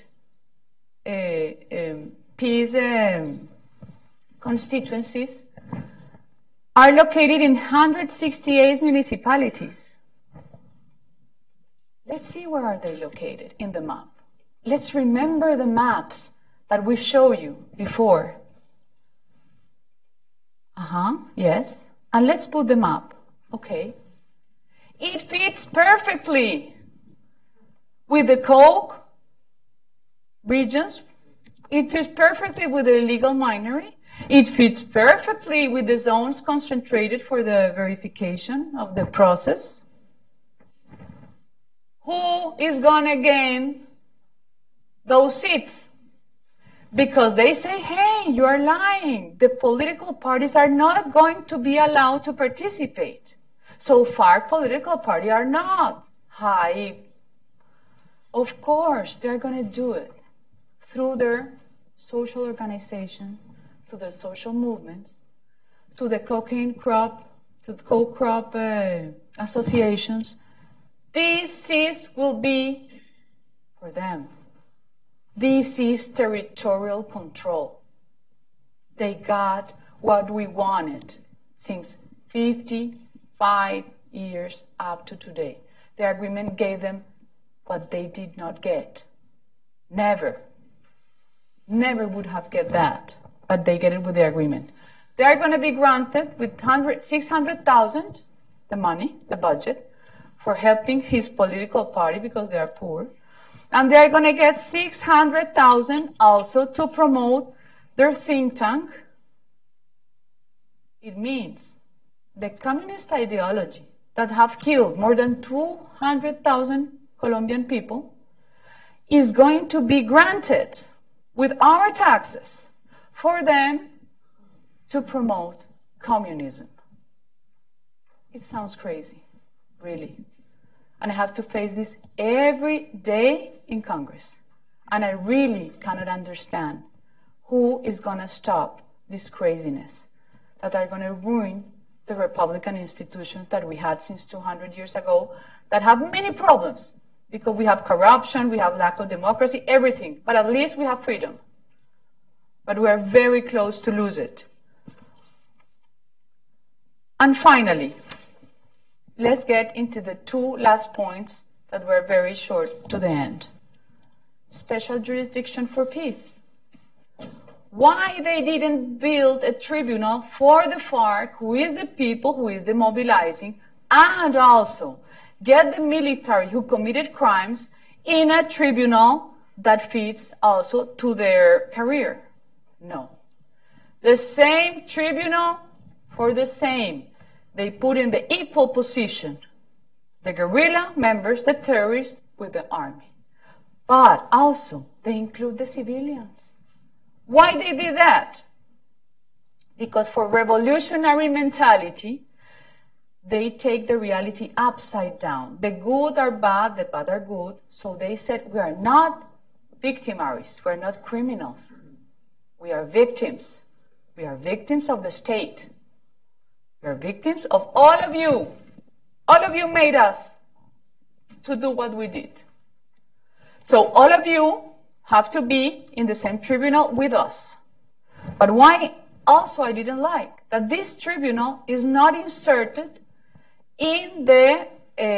peace constituencies are located in 168 municipalities. Let's see where are they located in the map. Let's remember the maps that we showed you before. Yes. And let's put them up. Okay. It fits perfectly with the coke regions. It fits perfectly with the illegal minery. It fits perfectly with the zones concentrated for the verification of the process. Who is going to gain those seats? Because they say, hey, you are lying. The political parties are not going to be allowed to participate. So far, political parties are not. Of course, they're going to do it through their social organization, through their social movements, through the coke crop associations. These seats will be for them. This is territorial control. They got what we wanted since 55 years up to today. The agreement gave them what they did not get. Never would have get that, but they get it with the agreement. They are going to be granted with 600,000, the money, the budget, for helping his political party because they are poor. And they are going to get 600,000 also to promote their think tank. It means the communist ideology that have killed more than 200,000 Colombian people is going to be granted with our taxes for them to promote communism. It sounds crazy, really. And I have to face this every day in Congress. And I really cannot understand who is going to stop this craziness that are going to ruin the Republican institutions that we had since 200 years ago that have many problems because we have corruption, we have lack of democracy, everything. But at least we have freedom. But we are very close to lose it. And finally, let's get into the two last points that were very short to the end. Special jurisdiction for peace. Why they didn't build a tribunal for the FARC, who is the people, who is the mobilizing, and also get the military who committed crimes in a tribunal that fits also to their career? No. The same tribunal for the same. They put in the equal position the guerrilla members, the terrorists, with the army. But also, they include the civilians. Why they did that? Because for revolutionary mentality, they take the reality upside down. The good are bad, the bad are good. So they said, we are not victimaries, we are not criminals. We are victims. We are victims of the state. We are victims of all of you. All of you made us to do what we did. So all of you have to be in the same tribunal with us. But why also I didn't like that this tribunal is not inserted in the,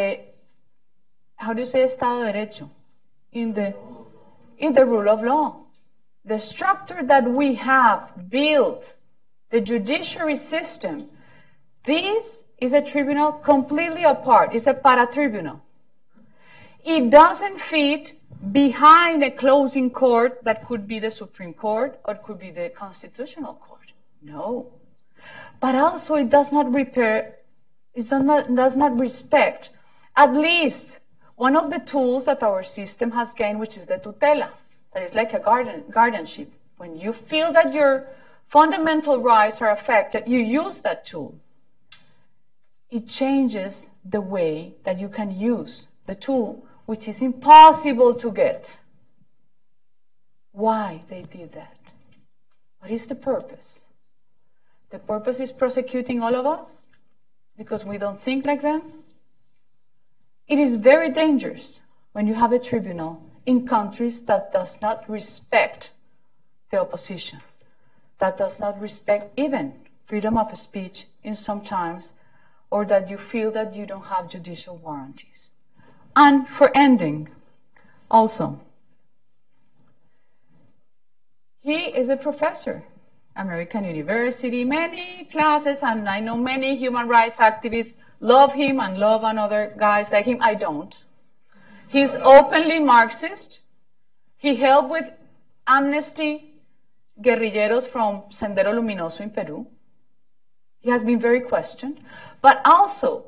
how do you say Estado de Derecho? In the rule of law. The structure that we have built, the judiciary system, this is a tribunal completely apart. It's a para-tribunal. It doesn't fit behind a closing court that could be the Supreme Court or it could be the Constitutional Court. No. But also it does not does not respect at least one of the tools that our system has gained, which is the tutela. That is like a guardianship. When you feel that your fundamental rights are affected, you use that tool. It changes the way that you can use the tool, which is impossible to get. Why they did that? What is the purpose? The purpose is prosecuting all of us because we don't think like them. It is very dangerous when you have a tribunal in countries that does not respect the opposition, that does not respect even freedom of speech in some times, or that you feel that you don't have judicial warranties. And for ending, also, he is a professor, American University, many classes, and I know many human rights activists love him and love other guys like him. I don't. He's openly Marxist. He helped with amnesty guerrilleros from Sendero Luminoso in Peru. He has been very questioned. But also,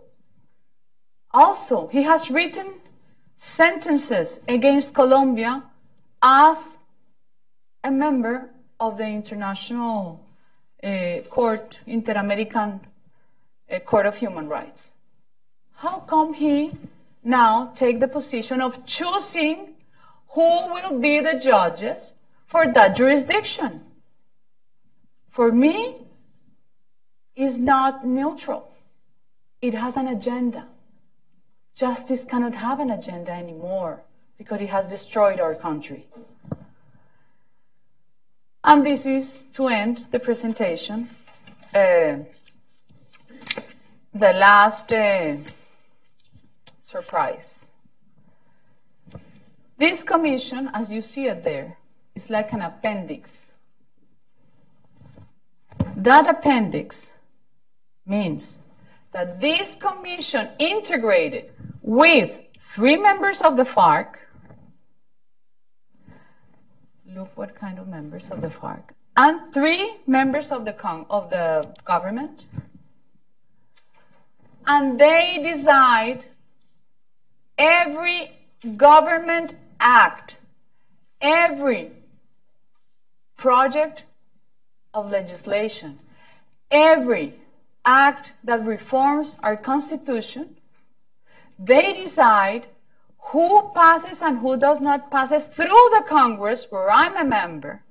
he has written sentences against Colombia as a member of the International Court, Inter-American Court of Human Rights. How come he now take the position of choosing who will be the judges for that jurisdiction? For me, is not neutral. It has an agenda. Justice cannot have an agenda anymore because it has destroyed our country. And this is, to end the presentation, the last surprise. This commission, as you see it there, is like an appendix. That appendix means that this commission integrated with 3 members of the FARC. Look what kind of members of the FARC. And 3 members of the government. And they decide every government act, every project of legislation, every act that reforms our Constitution. They decide who passes and who does not pass through the Congress, where I'm a member,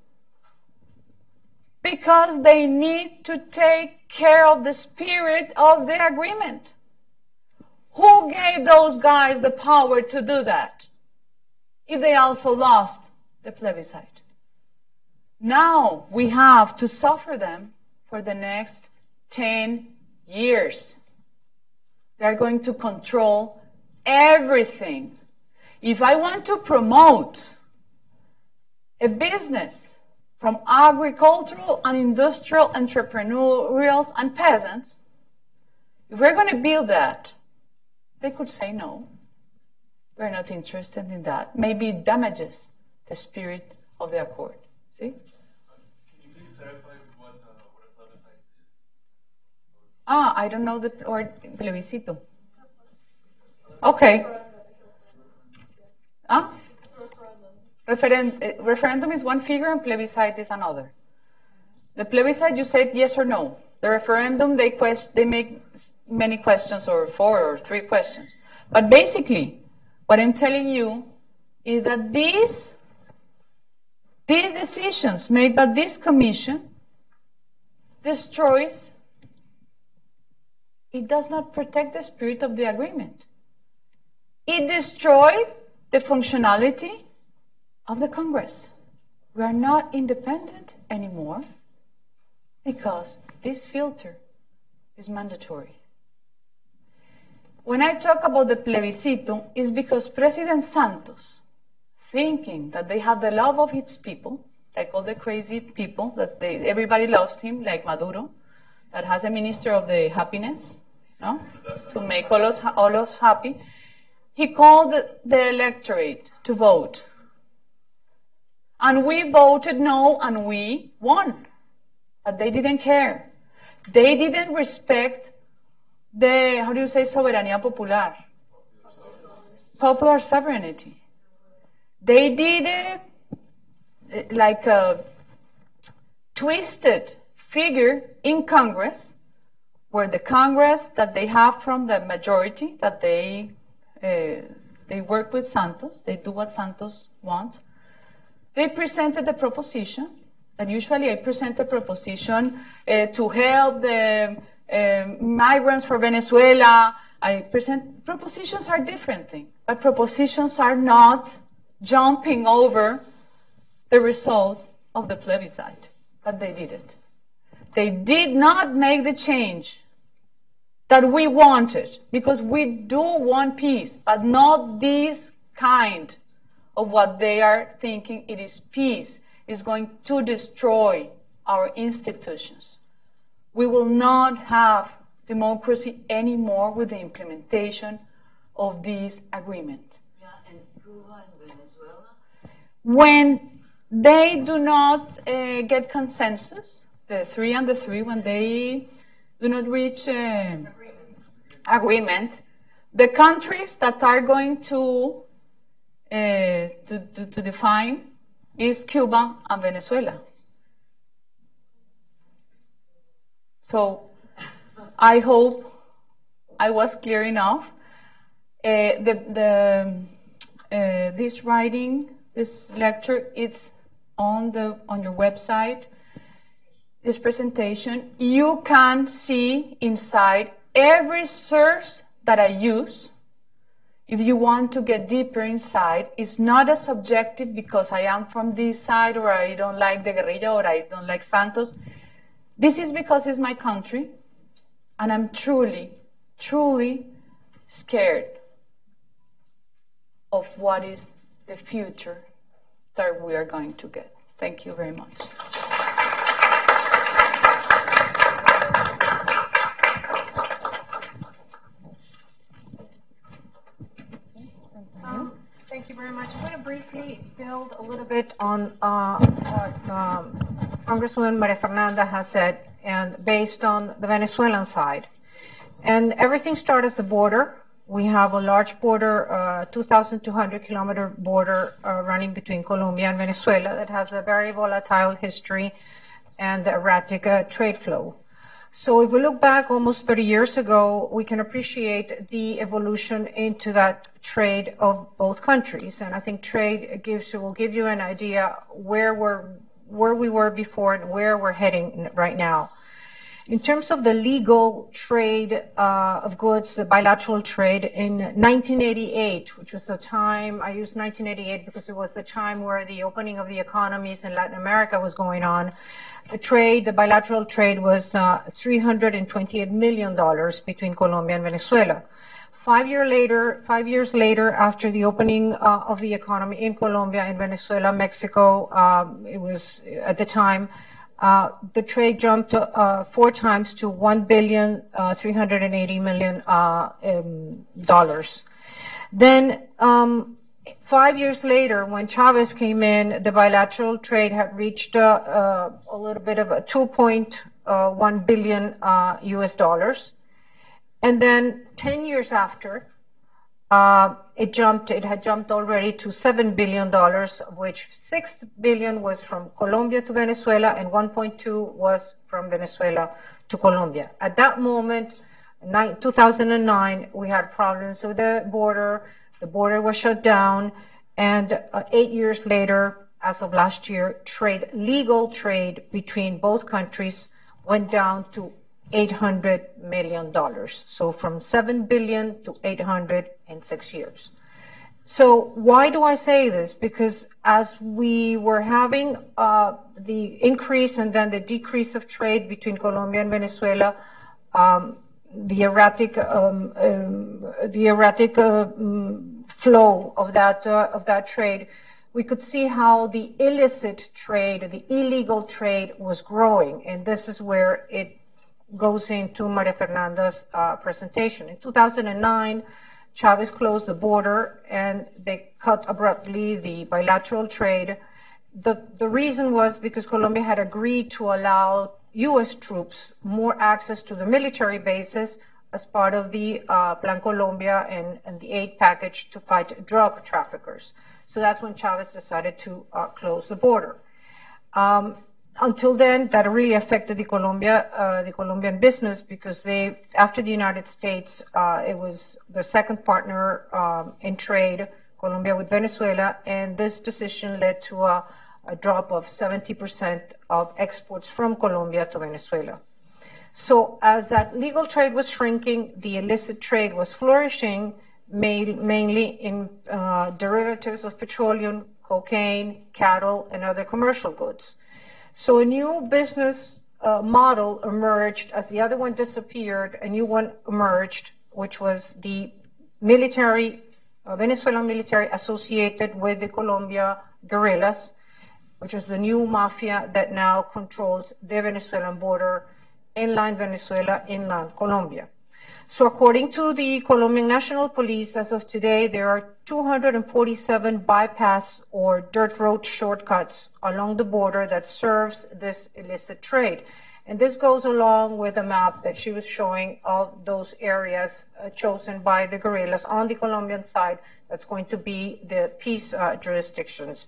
because they need to take care of the spirit of the agreement. Who gave those guys the power to do that if they also lost the plebiscite? Now we have to suffer them for the next 10 years. They're going to control everything. If I want to promote a business from agricultural and industrial entrepreneurials and peasants, if we're going to build that, they could say no. We're not interested in that. Maybe it damages the spirit of the accord. See? Can you please clarify what a plebiscite is? I don't know the word plebiscito. Okay. Referendum is one figure and plebiscite is another. The plebiscite, you said yes or no. The referendum, they make many questions, or 4 or 3 questions. But basically, what I'm telling you is that these decisions made by this commission destroys, it does not protect the spirit of the agreement. It destroyed the functionality of the Congress. We are not independent anymore because this filter is mandatory. When I talk about the plebiscito, it's because President Santos, thinking that they have the love of his people, like all the crazy people, that everybody loves him, like Maduro, that has a minister of the happiness, no? To make all us happy. He called the electorate to vote. And we voted no, and we won. But they didn't care. They didn't respect the, how do you say, soberanía popular? Popular sovereignty. They did it like a twisted figure in Congress, where the Congress that they have from the majority, that they work with Santos, they do what Santos wants. They presented a proposition, and usually I present a proposition to help the migrants for Venezuela. Propositions are different things, but propositions are not jumping over the results of the plebiscite, but they did it. They did not make the change that we wanted, because we do want peace, but not this kind of what they are thinking it is peace, is going to destroy our institutions. We will not have democracy anymore with the implementation of this agreement. Yeah, and Cuba and Venezuela? When they do not get consensus, the 3 and the 3, when they do not reach agreement, the countries that are going to define is Cuba and Venezuela. So I hope I was clear enough. This writing, this lecture, it's on your website. This presentation, you can see inside every source that I use. If you want to get deeper inside, it's not as subjective because I am from this side, or I don't like the guerrilla, or I don't like Santos. This is because it's my country, and I'm truly, truly scared of what is the future that we are going to get. Thank you very much. Thank you very much. I'm going to briefly build a little bit on what Congresswoman Maria Fernanda has said, and based on the Venezuelan side. And everything started as a border. We have a large border, 2,200-kilometer border running between Colombia and Venezuela that has a very volatile history and erratic trade flow. So if we look back almost 30 years ago, we can appreciate the evolution into that trade of both countries. And I think trade will give you an idea where we were before and where we're heading right now. In terms of the legal trade of goods, the bilateral trade, in 1988, which was the time, I use 1988 because it was the time where the opening of the economies in Latin America was going on, the bilateral trade was $328 million between Colombia and Venezuela. 5 years later, after the opening of the economy in Colombia and Venezuela, Mexico, it was at the time, the trade jumped 4 times to $1,380 million. Then 5 years later, when Chavez came in, the bilateral trade had reached a little bit of a 2.1 billion US dollars. And then 10 years after, it had jumped already to $7 billion, of which $6 billion was from Colombia to Venezuela and 1.2 was from Venezuela to Colombia. At that moment, 2009, we had problems with the border. The border was shut down, and 8 years later, as of last year, legal trade between both countries went down to $800 million. So from $7 billion to 800 in 6 years. So why do I say this? Because as we were having the increase and then the decrease of trade between Colombia and Venezuela, the erratic flow of that trade, we could see how the illicit trade, the illegal trade, was growing, and this is where it goes into Maria Fernanda's presentation. In 2009, Chavez closed the border and they cut abruptly the bilateral trade. The reason was because Colombia had agreed to allow U.S. troops more access to the military bases as part of the Plan Colombia and the aid package to fight drug traffickers. So that's when Chavez decided to close the border. Until then, that really affected the Colombian business because after the United States, it was the second partner in trade, Colombia with Venezuela, and this decision led to a drop of 70% of exports from Colombia to Venezuela. So as that legal trade was shrinking, the illicit trade was flourishing, mainly in derivatives of petroleum, cocaine, cattle, and other commercial goods. So a new business model emerged as the other one disappeared. A new one emerged, which was the military, Venezuelan military associated with the Colombia guerrillas, which is the new mafia that now controls the Venezuelan border, inland Venezuela, inland Colombia. So according to the Colombian National Police, as of today, there are 247 bypass or dirt road shortcuts along the border that serves this illicit trade. And this goes along with a map that she was showing of those areas chosen by the guerrillas on the Colombian side. That's going to be the peace jurisdictions.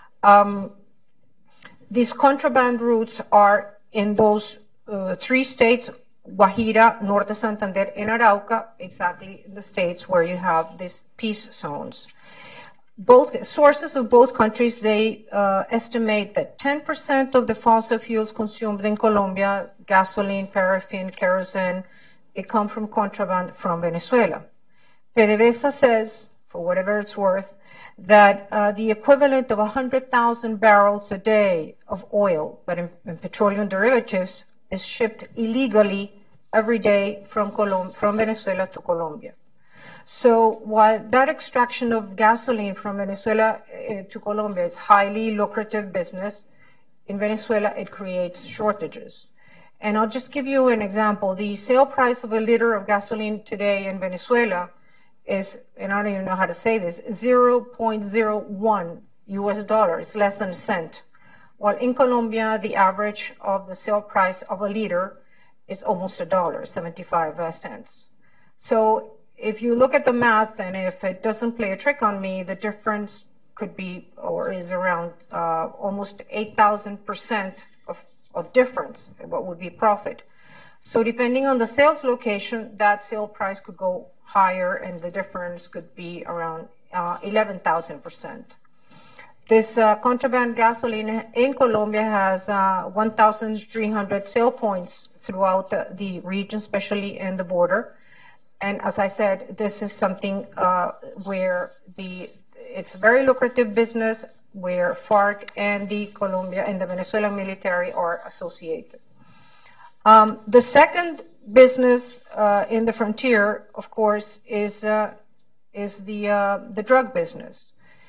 These contraband routes are in those 3 states, Guajira, Norte Santander, and Arauca, exactly the states where you have these peace zones. Both sources of both countries, they estimate that 10% of the fossil fuels consumed in Colombia, gasoline, paraffin, kerosene, they come from contraband from Venezuela. PDVSA says, for whatever it's worth, that the equivalent of 100,000 barrels a day of oil, but in petroleum derivatives, is shipped illegally every day from Venezuela to Colombia. So while that extraction of gasoline from Venezuela to Colombia is highly lucrative business, in Venezuela it creates shortages. And I'll just give you an example. The sale price of a liter of gasoline today in Venezuela is, and I don't even know how to say this, 0.01 US dollars, less than a cent. While in Colombia, the average of the sale price of a liter is almost $1, 75 cents. So if you look at the math, and if it doesn't play a trick on me, the difference could be, or is around almost 8,000% of difference, what would be profit. So depending on the sales location, that sale price could go higher, and the difference could be around 11,000%. This contraband gasoline in Colombia has 1,300 sale points throughout the region, especially in the border. And as I said, this is something where it's a very lucrative business, where FARC and the Colombia and the Venezuelan military are associated. The second business in the frontier, of course, is the drug business.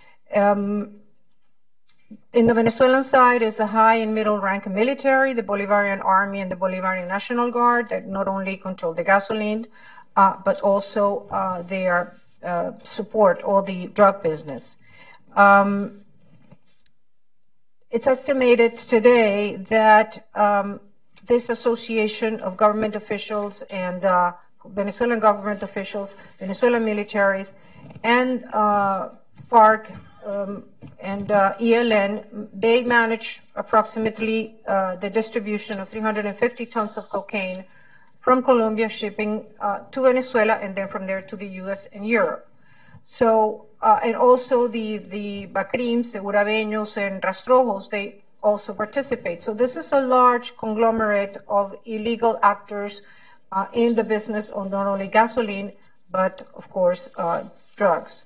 In the Venezuelan side is the high and middle rank military, the Bolivarian Army and the Bolivarian National Guard, that not only control the gasoline, but also they support all the drug business. It's estimated today that this association of government officials and Venezuelan government officials, Venezuelan militaries, and FARC and ELN, they manage approximately the distribution of 350 tons of cocaine from Colombia, shipping to Venezuela, and then from there to the U.S. and Europe. So, and also the Bacrims, the Urabeños, and Rastrojos, they also participate. So this is a large conglomerate of illegal actors in the business of not only gasoline, but of course, drugs.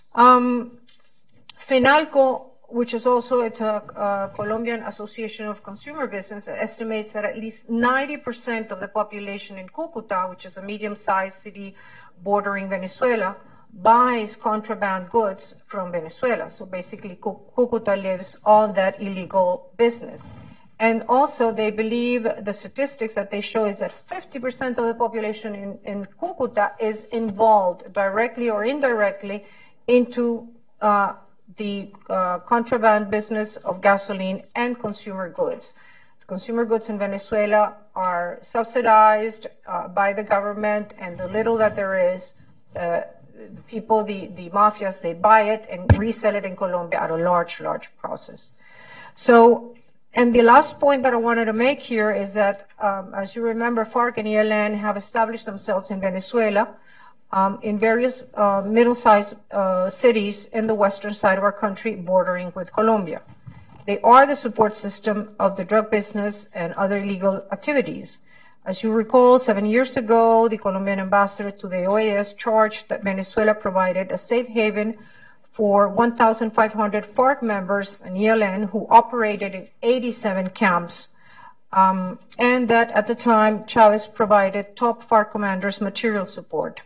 FENALCO, which is also, it's a Colombian Association of Consumer Business, estimates that at least 90% of the population in Cucuta, which is a medium-sized city bordering Venezuela, buys contraband goods from Venezuela. So basically, Cucuta lives on that illegal business. And also, they believe the statistics that they show is that 50% of the population in Cucuta is involved directly or indirectly into the contraband business of gasoline and consumer goods. The consumer goods in Venezuela are subsidized by the government, and the little that there is, people, the mafias, they buy it and resell it in Colombia at a large process. So, and the last point that I wanted to make here is that, as you remember, FARC and ELN have established themselves in Venezuela in various middle-sized cities in the western side of our country bordering with Colombia. They are the support system of the drug business and other illegal activities. As you recall, 7 years ago, the Colombian ambassador to the OAS charged that Venezuela provided a safe haven for 1,500 FARC members and ELN who operated in 87 camps and that at the time Chavez provided top FARC commanders material support.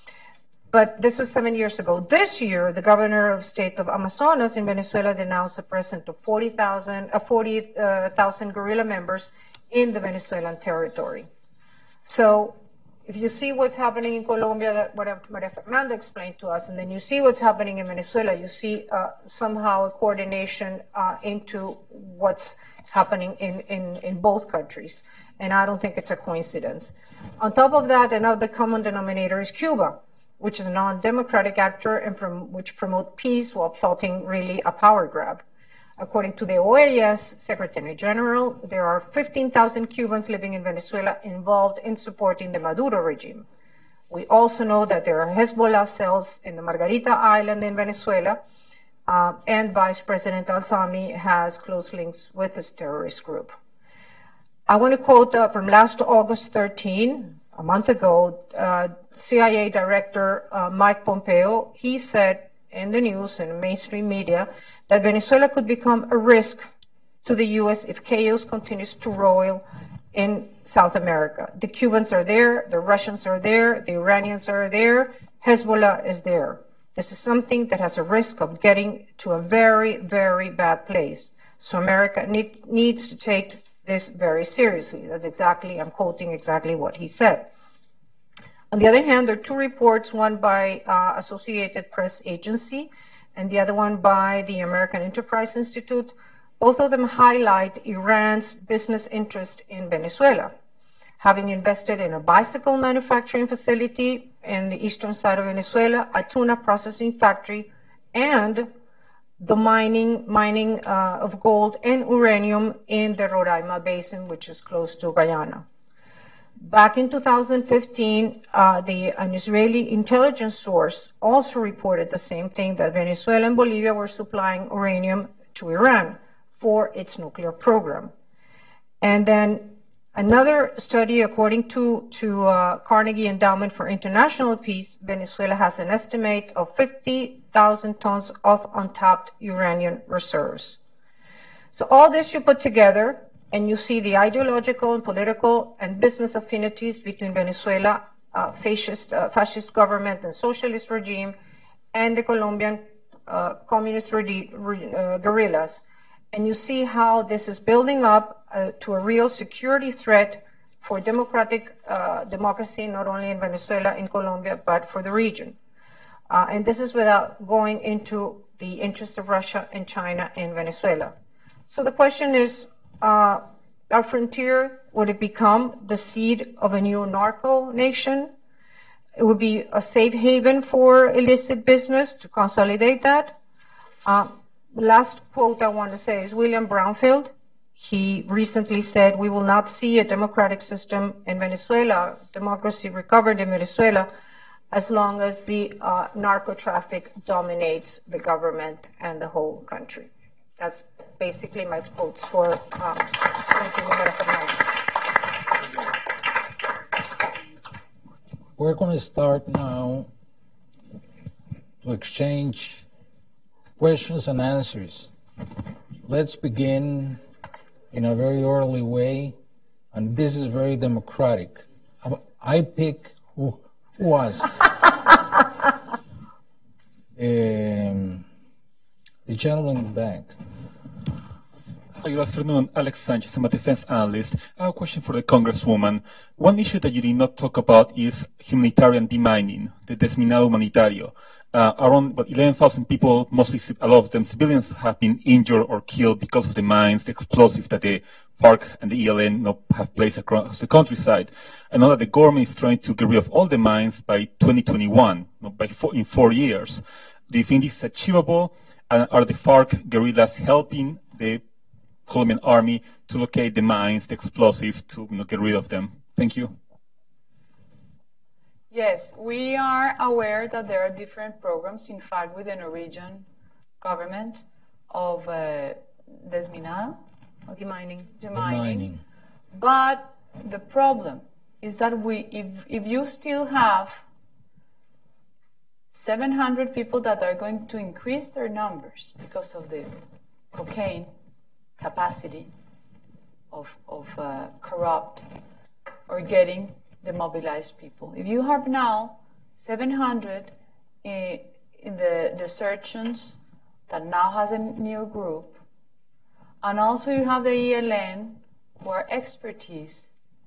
But this was 7 years ago. This year, the governor of state of Amazonas in Venezuela denounced the presence of 40,000 guerrilla members in the Venezuelan territory. So if you see what's happening in Colombia, what Maria Fernanda explained to us, and then you see what's happening in Venezuela, you see somehow a coordination into what's happening in both countries. And I don't think it's a coincidence. On top of that, another common denominator is Cuba, which is a non-democratic actor and which promotes peace while plotting really a power grab. According to the OAS Secretary General, there are 15,000 Cubans living in Venezuela involved in supporting the Maduro regime. We also know that there are Hezbollah cells in the Margarita Island in Venezuela, and Vice President Al-Sami has close links with this terrorist group. I want to quote from last August 13, a month ago, CIA Director Mike Pompeo. He said in the news and mainstream media that Venezuela could become a risk to the U.S. if chaos continues to roil in South America. The Cubans are there, the Russians are there, the Iranians are there, Hezbollah is there. This is something that has a risk of getting to a very, very bad place. So America needs to take this very seriously. I'm quoting exactly what he said. On the other hand, there are two reports, one by Associated Press Agency and the other one by the American Enterprise Institute. Both of them highlight Iran's business interest in Venezuela, having invested in a bicycle manufacturing facility in the eastern side of Venezuela, a tuna processing factory, and the mining of gold and uranium in the Roraima Basin, which is close to Guyana. Back in 2015, an Israeli intelligence source also reported the same thing, that Venezuela and Bolivia were supplying uranium to Iran for its nuclear program. And then another study, according to Carnegie Endowment for International Peace, Venezuela has an estimate of 50,000 tons of untapped uranium reserves. So all this you put together, and you see the ideological and political and business affinities between Venezuela, fascist government and socialist regime, and the Colombian communist guerrillas. And you see how this is building up to a real security threat for democracy, not only in Venezuela, in Colombia, but for the region. And this is without going into the interest of Russia and China in Venezuela. So the question is, our frontier, would it become the seed of a new narco nation? It would be a safe haven for illicit business to consolidate that. Last quote I want to say is William Brownfield. He recently said, "We will not see a democratic system in Venezuela, democracy recovered in Venezuela, as long as the narco traffic dominates the government and the whole country." That's basically my quotes for We're going to start now to exchange questions and answers. Let's begin in a very orderly way, and this is very democratic. I pick who was. The gentleman in the back. Hi, good afternoon. Alex Sanchez. I'm a defense analyst. I have a question for the Congresswoman. One issue that you did not talk about is humanitarian demining, the desminado humanitario. Around 11,000 people, mostly a lot of them civilians, have been injured or killed because of the mines, the explosives that the FARC and the ELN have placed across the countryside. I know that the government is trying to get rid of all the mines by 2021, in 4 years. Do you think this is achievable? And are the FARC guerrillas helping the Colombian army to locate the mines, the explosives, to get rid of them? Thank you. Yes, we are aware that there are different programs, in fact, within a region government of desminado, demining. But the problem is that if you still have 700 people that are going to increase their numbers because of the cocaine capacity, corrupt or getting the mobilized people. If you have now 700 in the desertions that now has a new group, and also you have the ELN who are expertise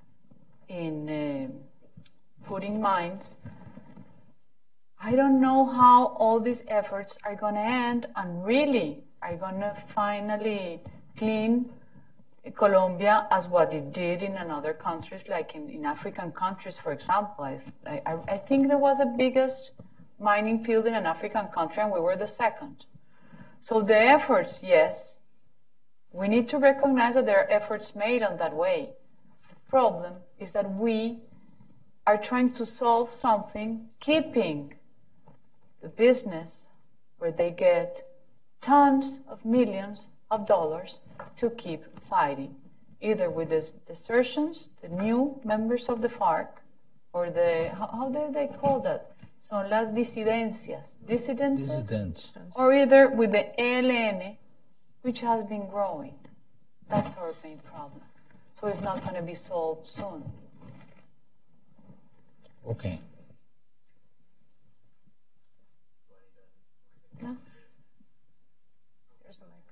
in putting mines, I don't know how all these efforts are going to end and really are going to finally clean Colombia as what it did in other countries, like in African countries, for example. I think there was the biggest mining field in an African country, and we were the second. So the efforts, yes, we need to recognize that there are efforts made on that way. The problem is that we are trying to solve something, keeping the business where they get tons of millions of dollars to keep fighting, either with the desertions, the new members of the FARC, or the, how do they call that? Son las disidencias, dissidents, or either with the ELN, which has been growing. That's our main problem. So it's not going to be solved soon. Okay. No? There's the mic.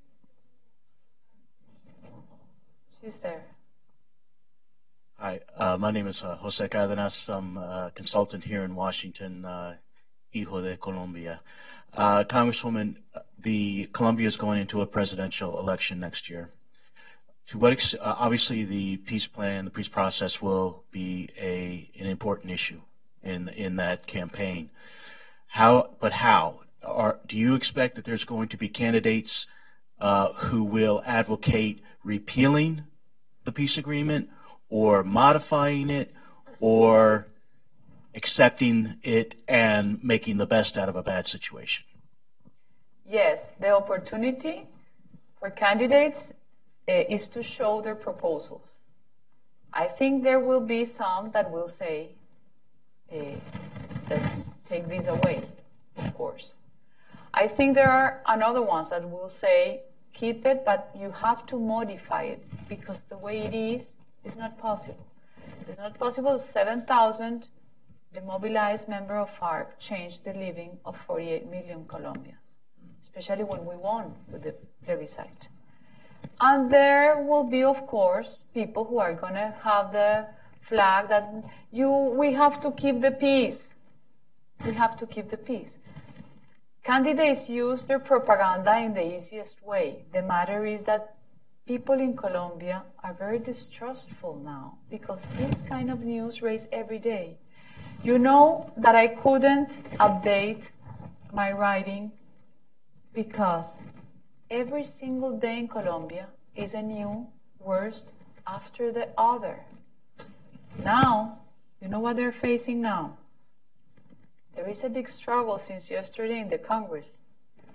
She's there. Hi, my name is Jose Cardenas. I'm a consultant here in Washington, Hijo de Colombia. Congresswoman, Colombia is going into a presidential election next year. To what obviously the peace plan, the peace process will be an important issue in that campaign. How do you expect that there's going to be candidates who will advocate repealing the peace agreement, or modifying it, or accepting it and making the best out of a bad situation? Yes, the opportunity for candidates is to show their proposals. I think there will be some that will say, let's take this away, of course. I think there are another ones that will say, keep it, but you have to modify it, because the way it is not possible. It's not possible. 7,000 demobilized members of FARC changed the living of 48 million Colombians, especially when we won with the plebiscite. And there will be, of course, people who are going to have the flag that we have to keep the peace. We have to keep the peace. Candidates use their propaganda in the easiest way. The matter is that people in Colombia are very distrustful now, because this kind of news raised every day. You know that I couldn't update my writing because every single day in Colombia is a new worst after the other. Now, you know what they're facing now? There is a big struggle since yesterday in the Congress.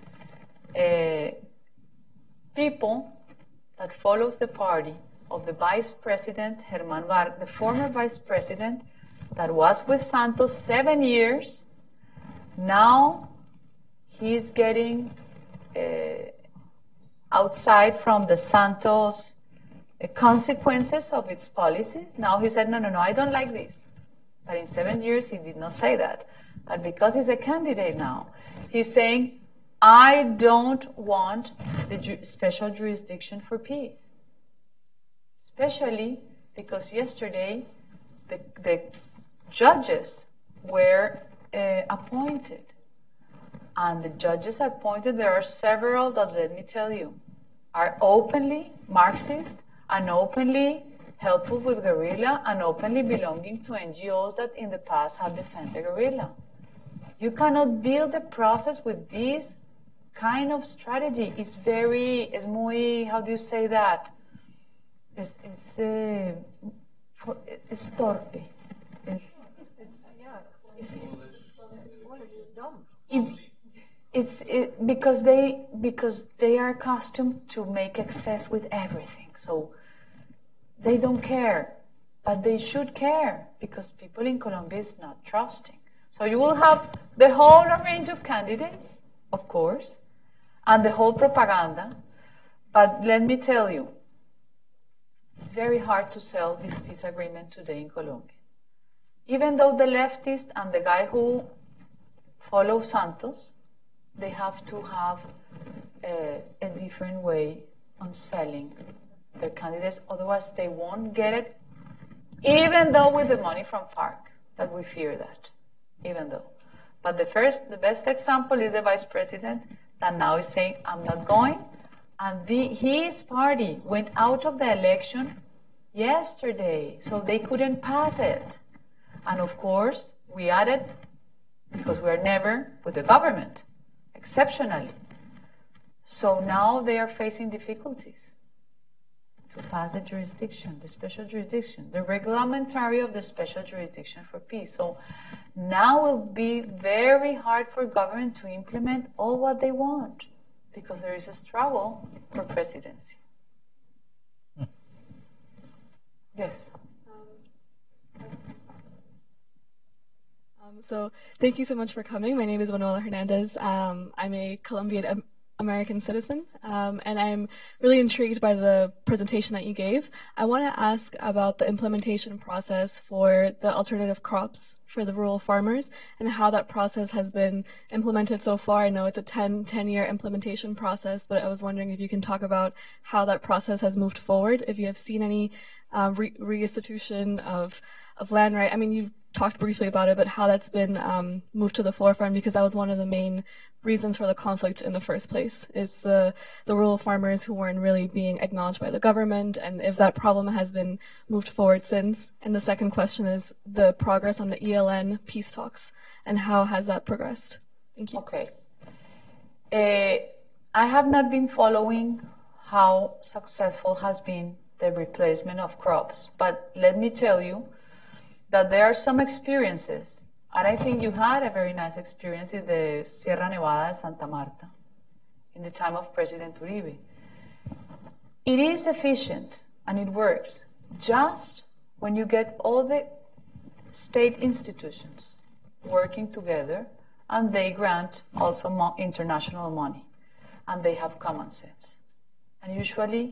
People that follows the party of the Vice President, Germán Vargas, the former Vice President that was with Santos 7 years, now he's getting outside from the Santos consequences of its policies. Now he said, no, I don't like this. But in 7 years, he did not say that. But because he's a candidate now, he's saying, I don't want the special jurisdiction for peace. Especially because yesterday, the judges were appointed. And the judges appointed, there are several that, let me tell you, are openly Marxist and openly helpful with guerrilla and openly belonging to NGOs that in the past have defended the guerrilla. You cannot build a process with this kind of strategy. It's muy, how do you say that? It's torpe. Because they are accustomed to make excess with everything. So they don't care, but they should care, because people in Colombia is not trusting. So you will have the whole range of candidates, of course, and the whole propaganda. But let me tell you, It's very hard to sell this peace agreement today in Colombia. Even though the leftist and the guy who follows Santos, they have to have a different way on selling their candidates, otherwise they won't get it, even though with the money from FARC, that we fear that, even though. But the best example is the vice president that now is saying, I'm not going, and his party went out of the election yesterday, so they couldn't pass it. And of course, we added, because we are never with the government, exceptionally. So now they are facing difficulties to pass the jurisdiction, the special jurisdiction, the regulamentary of the special jurisdiction for peace. So now will be very hard for government to implement all what they want, because there is a struggle for presidency. Yes. So thank you so much for coming. My name is Manuela Hernandez. I'm a Colombian American citizen, and I'm really intrigued by the presentation that you gave. I want to ask about the implementation process for the alternative crops for the rural farmers and how that process has been implemented so far. I know it's a 10-year implementation process, but I was wondering if you can talk about how that process has moved forward, if you have seen any reinstitution of land right. I mean, you talked briefly about it, but how that's been moved to the forefront, because that was one of the main reasons for the conflict in the first place, is the rural farmers who weren't really being acknowledged by the government, and if that problem has been moved forward since. And the second question is the progress on the ELN peace talks, and how has that progressed? Thank you. Okay. I have not been following how successful has been the replacement of crops, but let me tell you that there are some experiences, and I think you had a very nice experience in the Sierra Nevada de Santa Marta in the time of President Uribe. It is efficient and it works just when you get all the state institutions working together and they grant also international money and they have common sense. And usually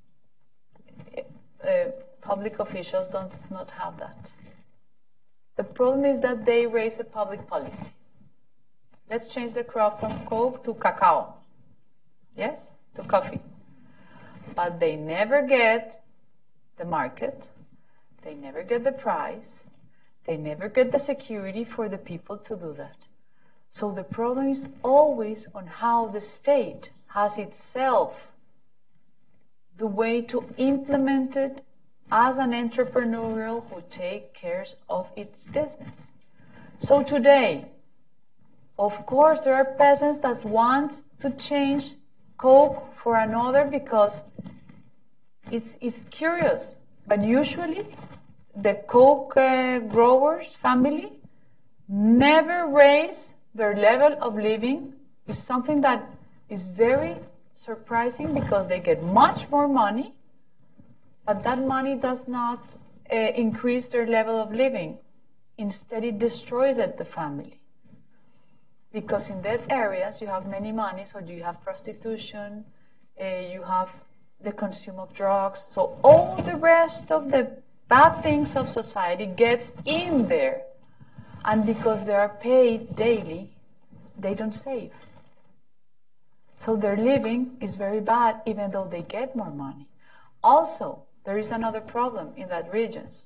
public officials do not have that. The problem is that they raise a public policy. Let's change the crop from coke to cacao. Yes? To coffee. But they never get the market. They never get the price. They never get the security for the people to do that. So the problem is always on how the state has itself the way to implement it as an entrepreneurial who take care of its business. So today, of course, there are peasants that want to change coke for another because it's curious. But usually, the coke growers family never raise their level of living. It's something that is very surprising because they get much more money, but that money does not increase their level of living. Instead, it destroys the family. Because in that areas, you have many money, so you have prostitution, you have the consume of drugs. So all the rest of the bad things of society gets in there. And because they are paid daily, they don't save. So their living is very bad, even though they get more money. Also, there is another problem in that regions.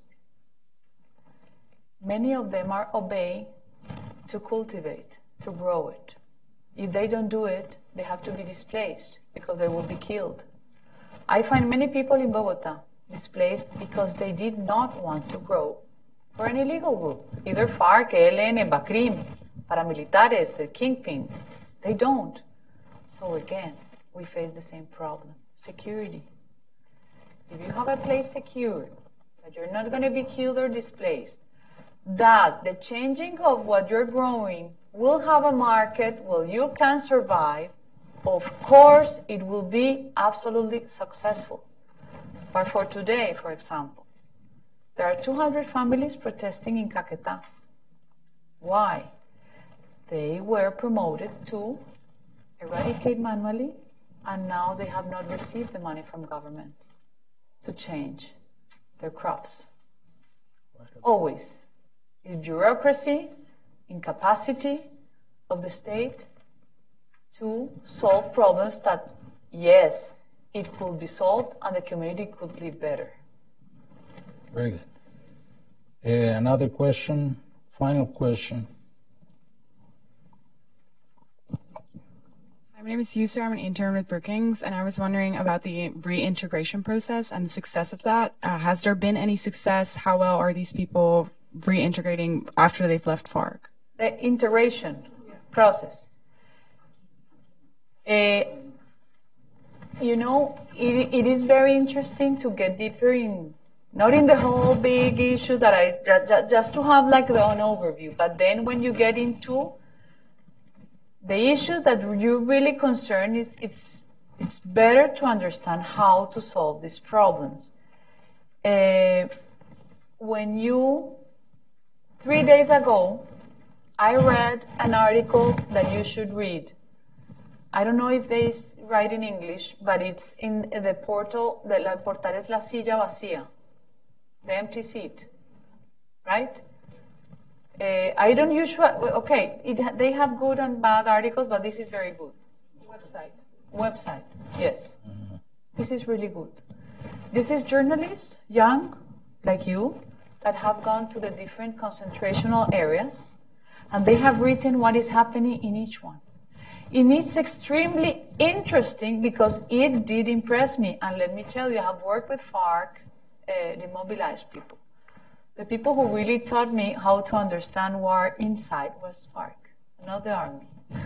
Many of them are obeyed to cultivate, to grow it. If they don't do it, they have to be displaced because they will be killed. I find many people in Bogota displaced because they did not want to grow for an illegal group, either FARC, ELN, BACRIM, paramilitares, the kingpin. They don't. So again, we face the same problem, security. If you have a place secured, that you're not going to be killed or displaced, that the changing of what you're growing will have a market where you can survive, of course it will be absolutely successful. But for today, for example, there are 200 families protesting in Caquetá. Why? They were promoted to eradicate manually, and now they have not received the money from government. to change their crops. Always. It's bureaucracy, incapacity of the state to solve problems that, yes, it could be solved and the community could live better. Very good. Another question, final question. My name is Yusra. I'm an intern with Brookings, and I was wondering about the reintegration process and the success of that. Has there been any success? How well are these people reintegrating after they've left FARC? The integration process. You know, it is very interesting to get deeper in, not in the whole big issue that just to have like an overview, but then when you get into the issues that you're really concerned, it's better to understand how to solve these problems. 3 days ago, I read an article that you should read. I don't know if they write in English, but it's in the portal, el portal es La Silla Vacía, the empty seat, right? I don't usually, they have good and bad articles, but this is very good. Website, yes. This is really good. This is journalists, young, like you, that have gone to the different concentrational areas, and they have written what is happening in each one. And it's extremely interesting because it did impress me. And let me tell you, I have worked with FARC, the mobilized people. The people who really taught me how to understand war inside was FARC, not the army.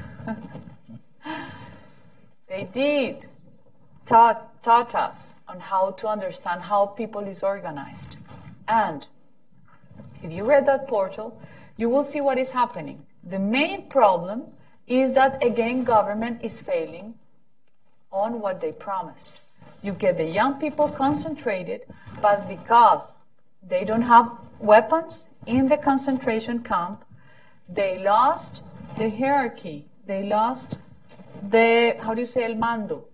They did taught us on how to understand how people is organized. And if you read that portal, you will see what is happening. The main problem is that, again, government is failing on what they promised. You get the young people concentrated, but because they don't have weapons in the concentration camp, they lost the hierarchy. They lost the, how do you say, el mando?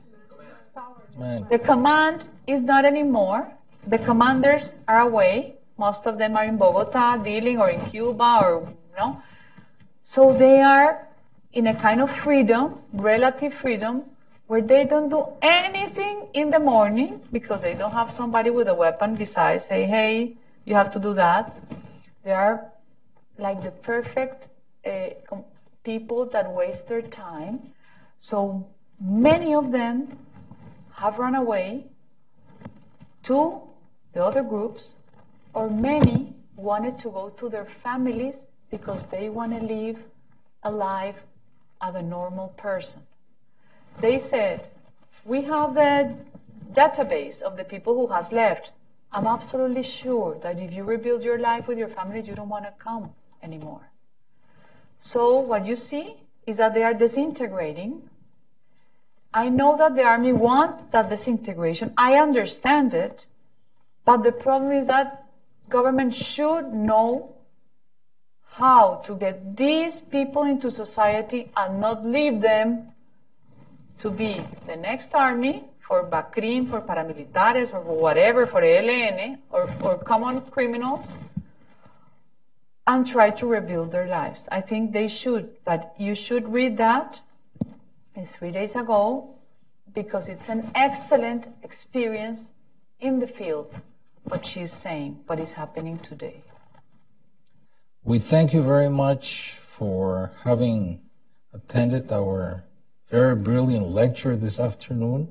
The command is not anymore. The commanders are away. Most of them are in Bogota dealing, or in Cuba, or, you know. So they are in a kind of freedom, relative freedom, where they don't do anything in the morning because they don't have somebody with a weapon besides say, hey, you have to do that. They are like the perfect people that waste their time. So many of them have run away to the other groups, or many wanted to go to their families because they want to live a life of a normal person. They said, we have the database of the people who has left. I'm absolutely sure that if you rebuild your life with your family, you don't want to come anymore. So what you see is that they are disintegrating. I know that the army wants that disintegration. I understand it. But the problem is that government should know how to get these people into society and not leave them to be the next army for BACRIM, for paramilitares, or whatever, for ELN, or common criminals, and try to rebuild their lives. I think they should, but you should read that. It's 3 days ago, because it's an excellent experience in the field, what she's saying, what is happening today. We thank you very much for having attended our very brilliant lecture this afternoon.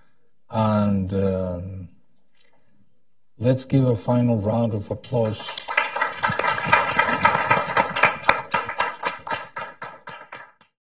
And let's give a final round of applause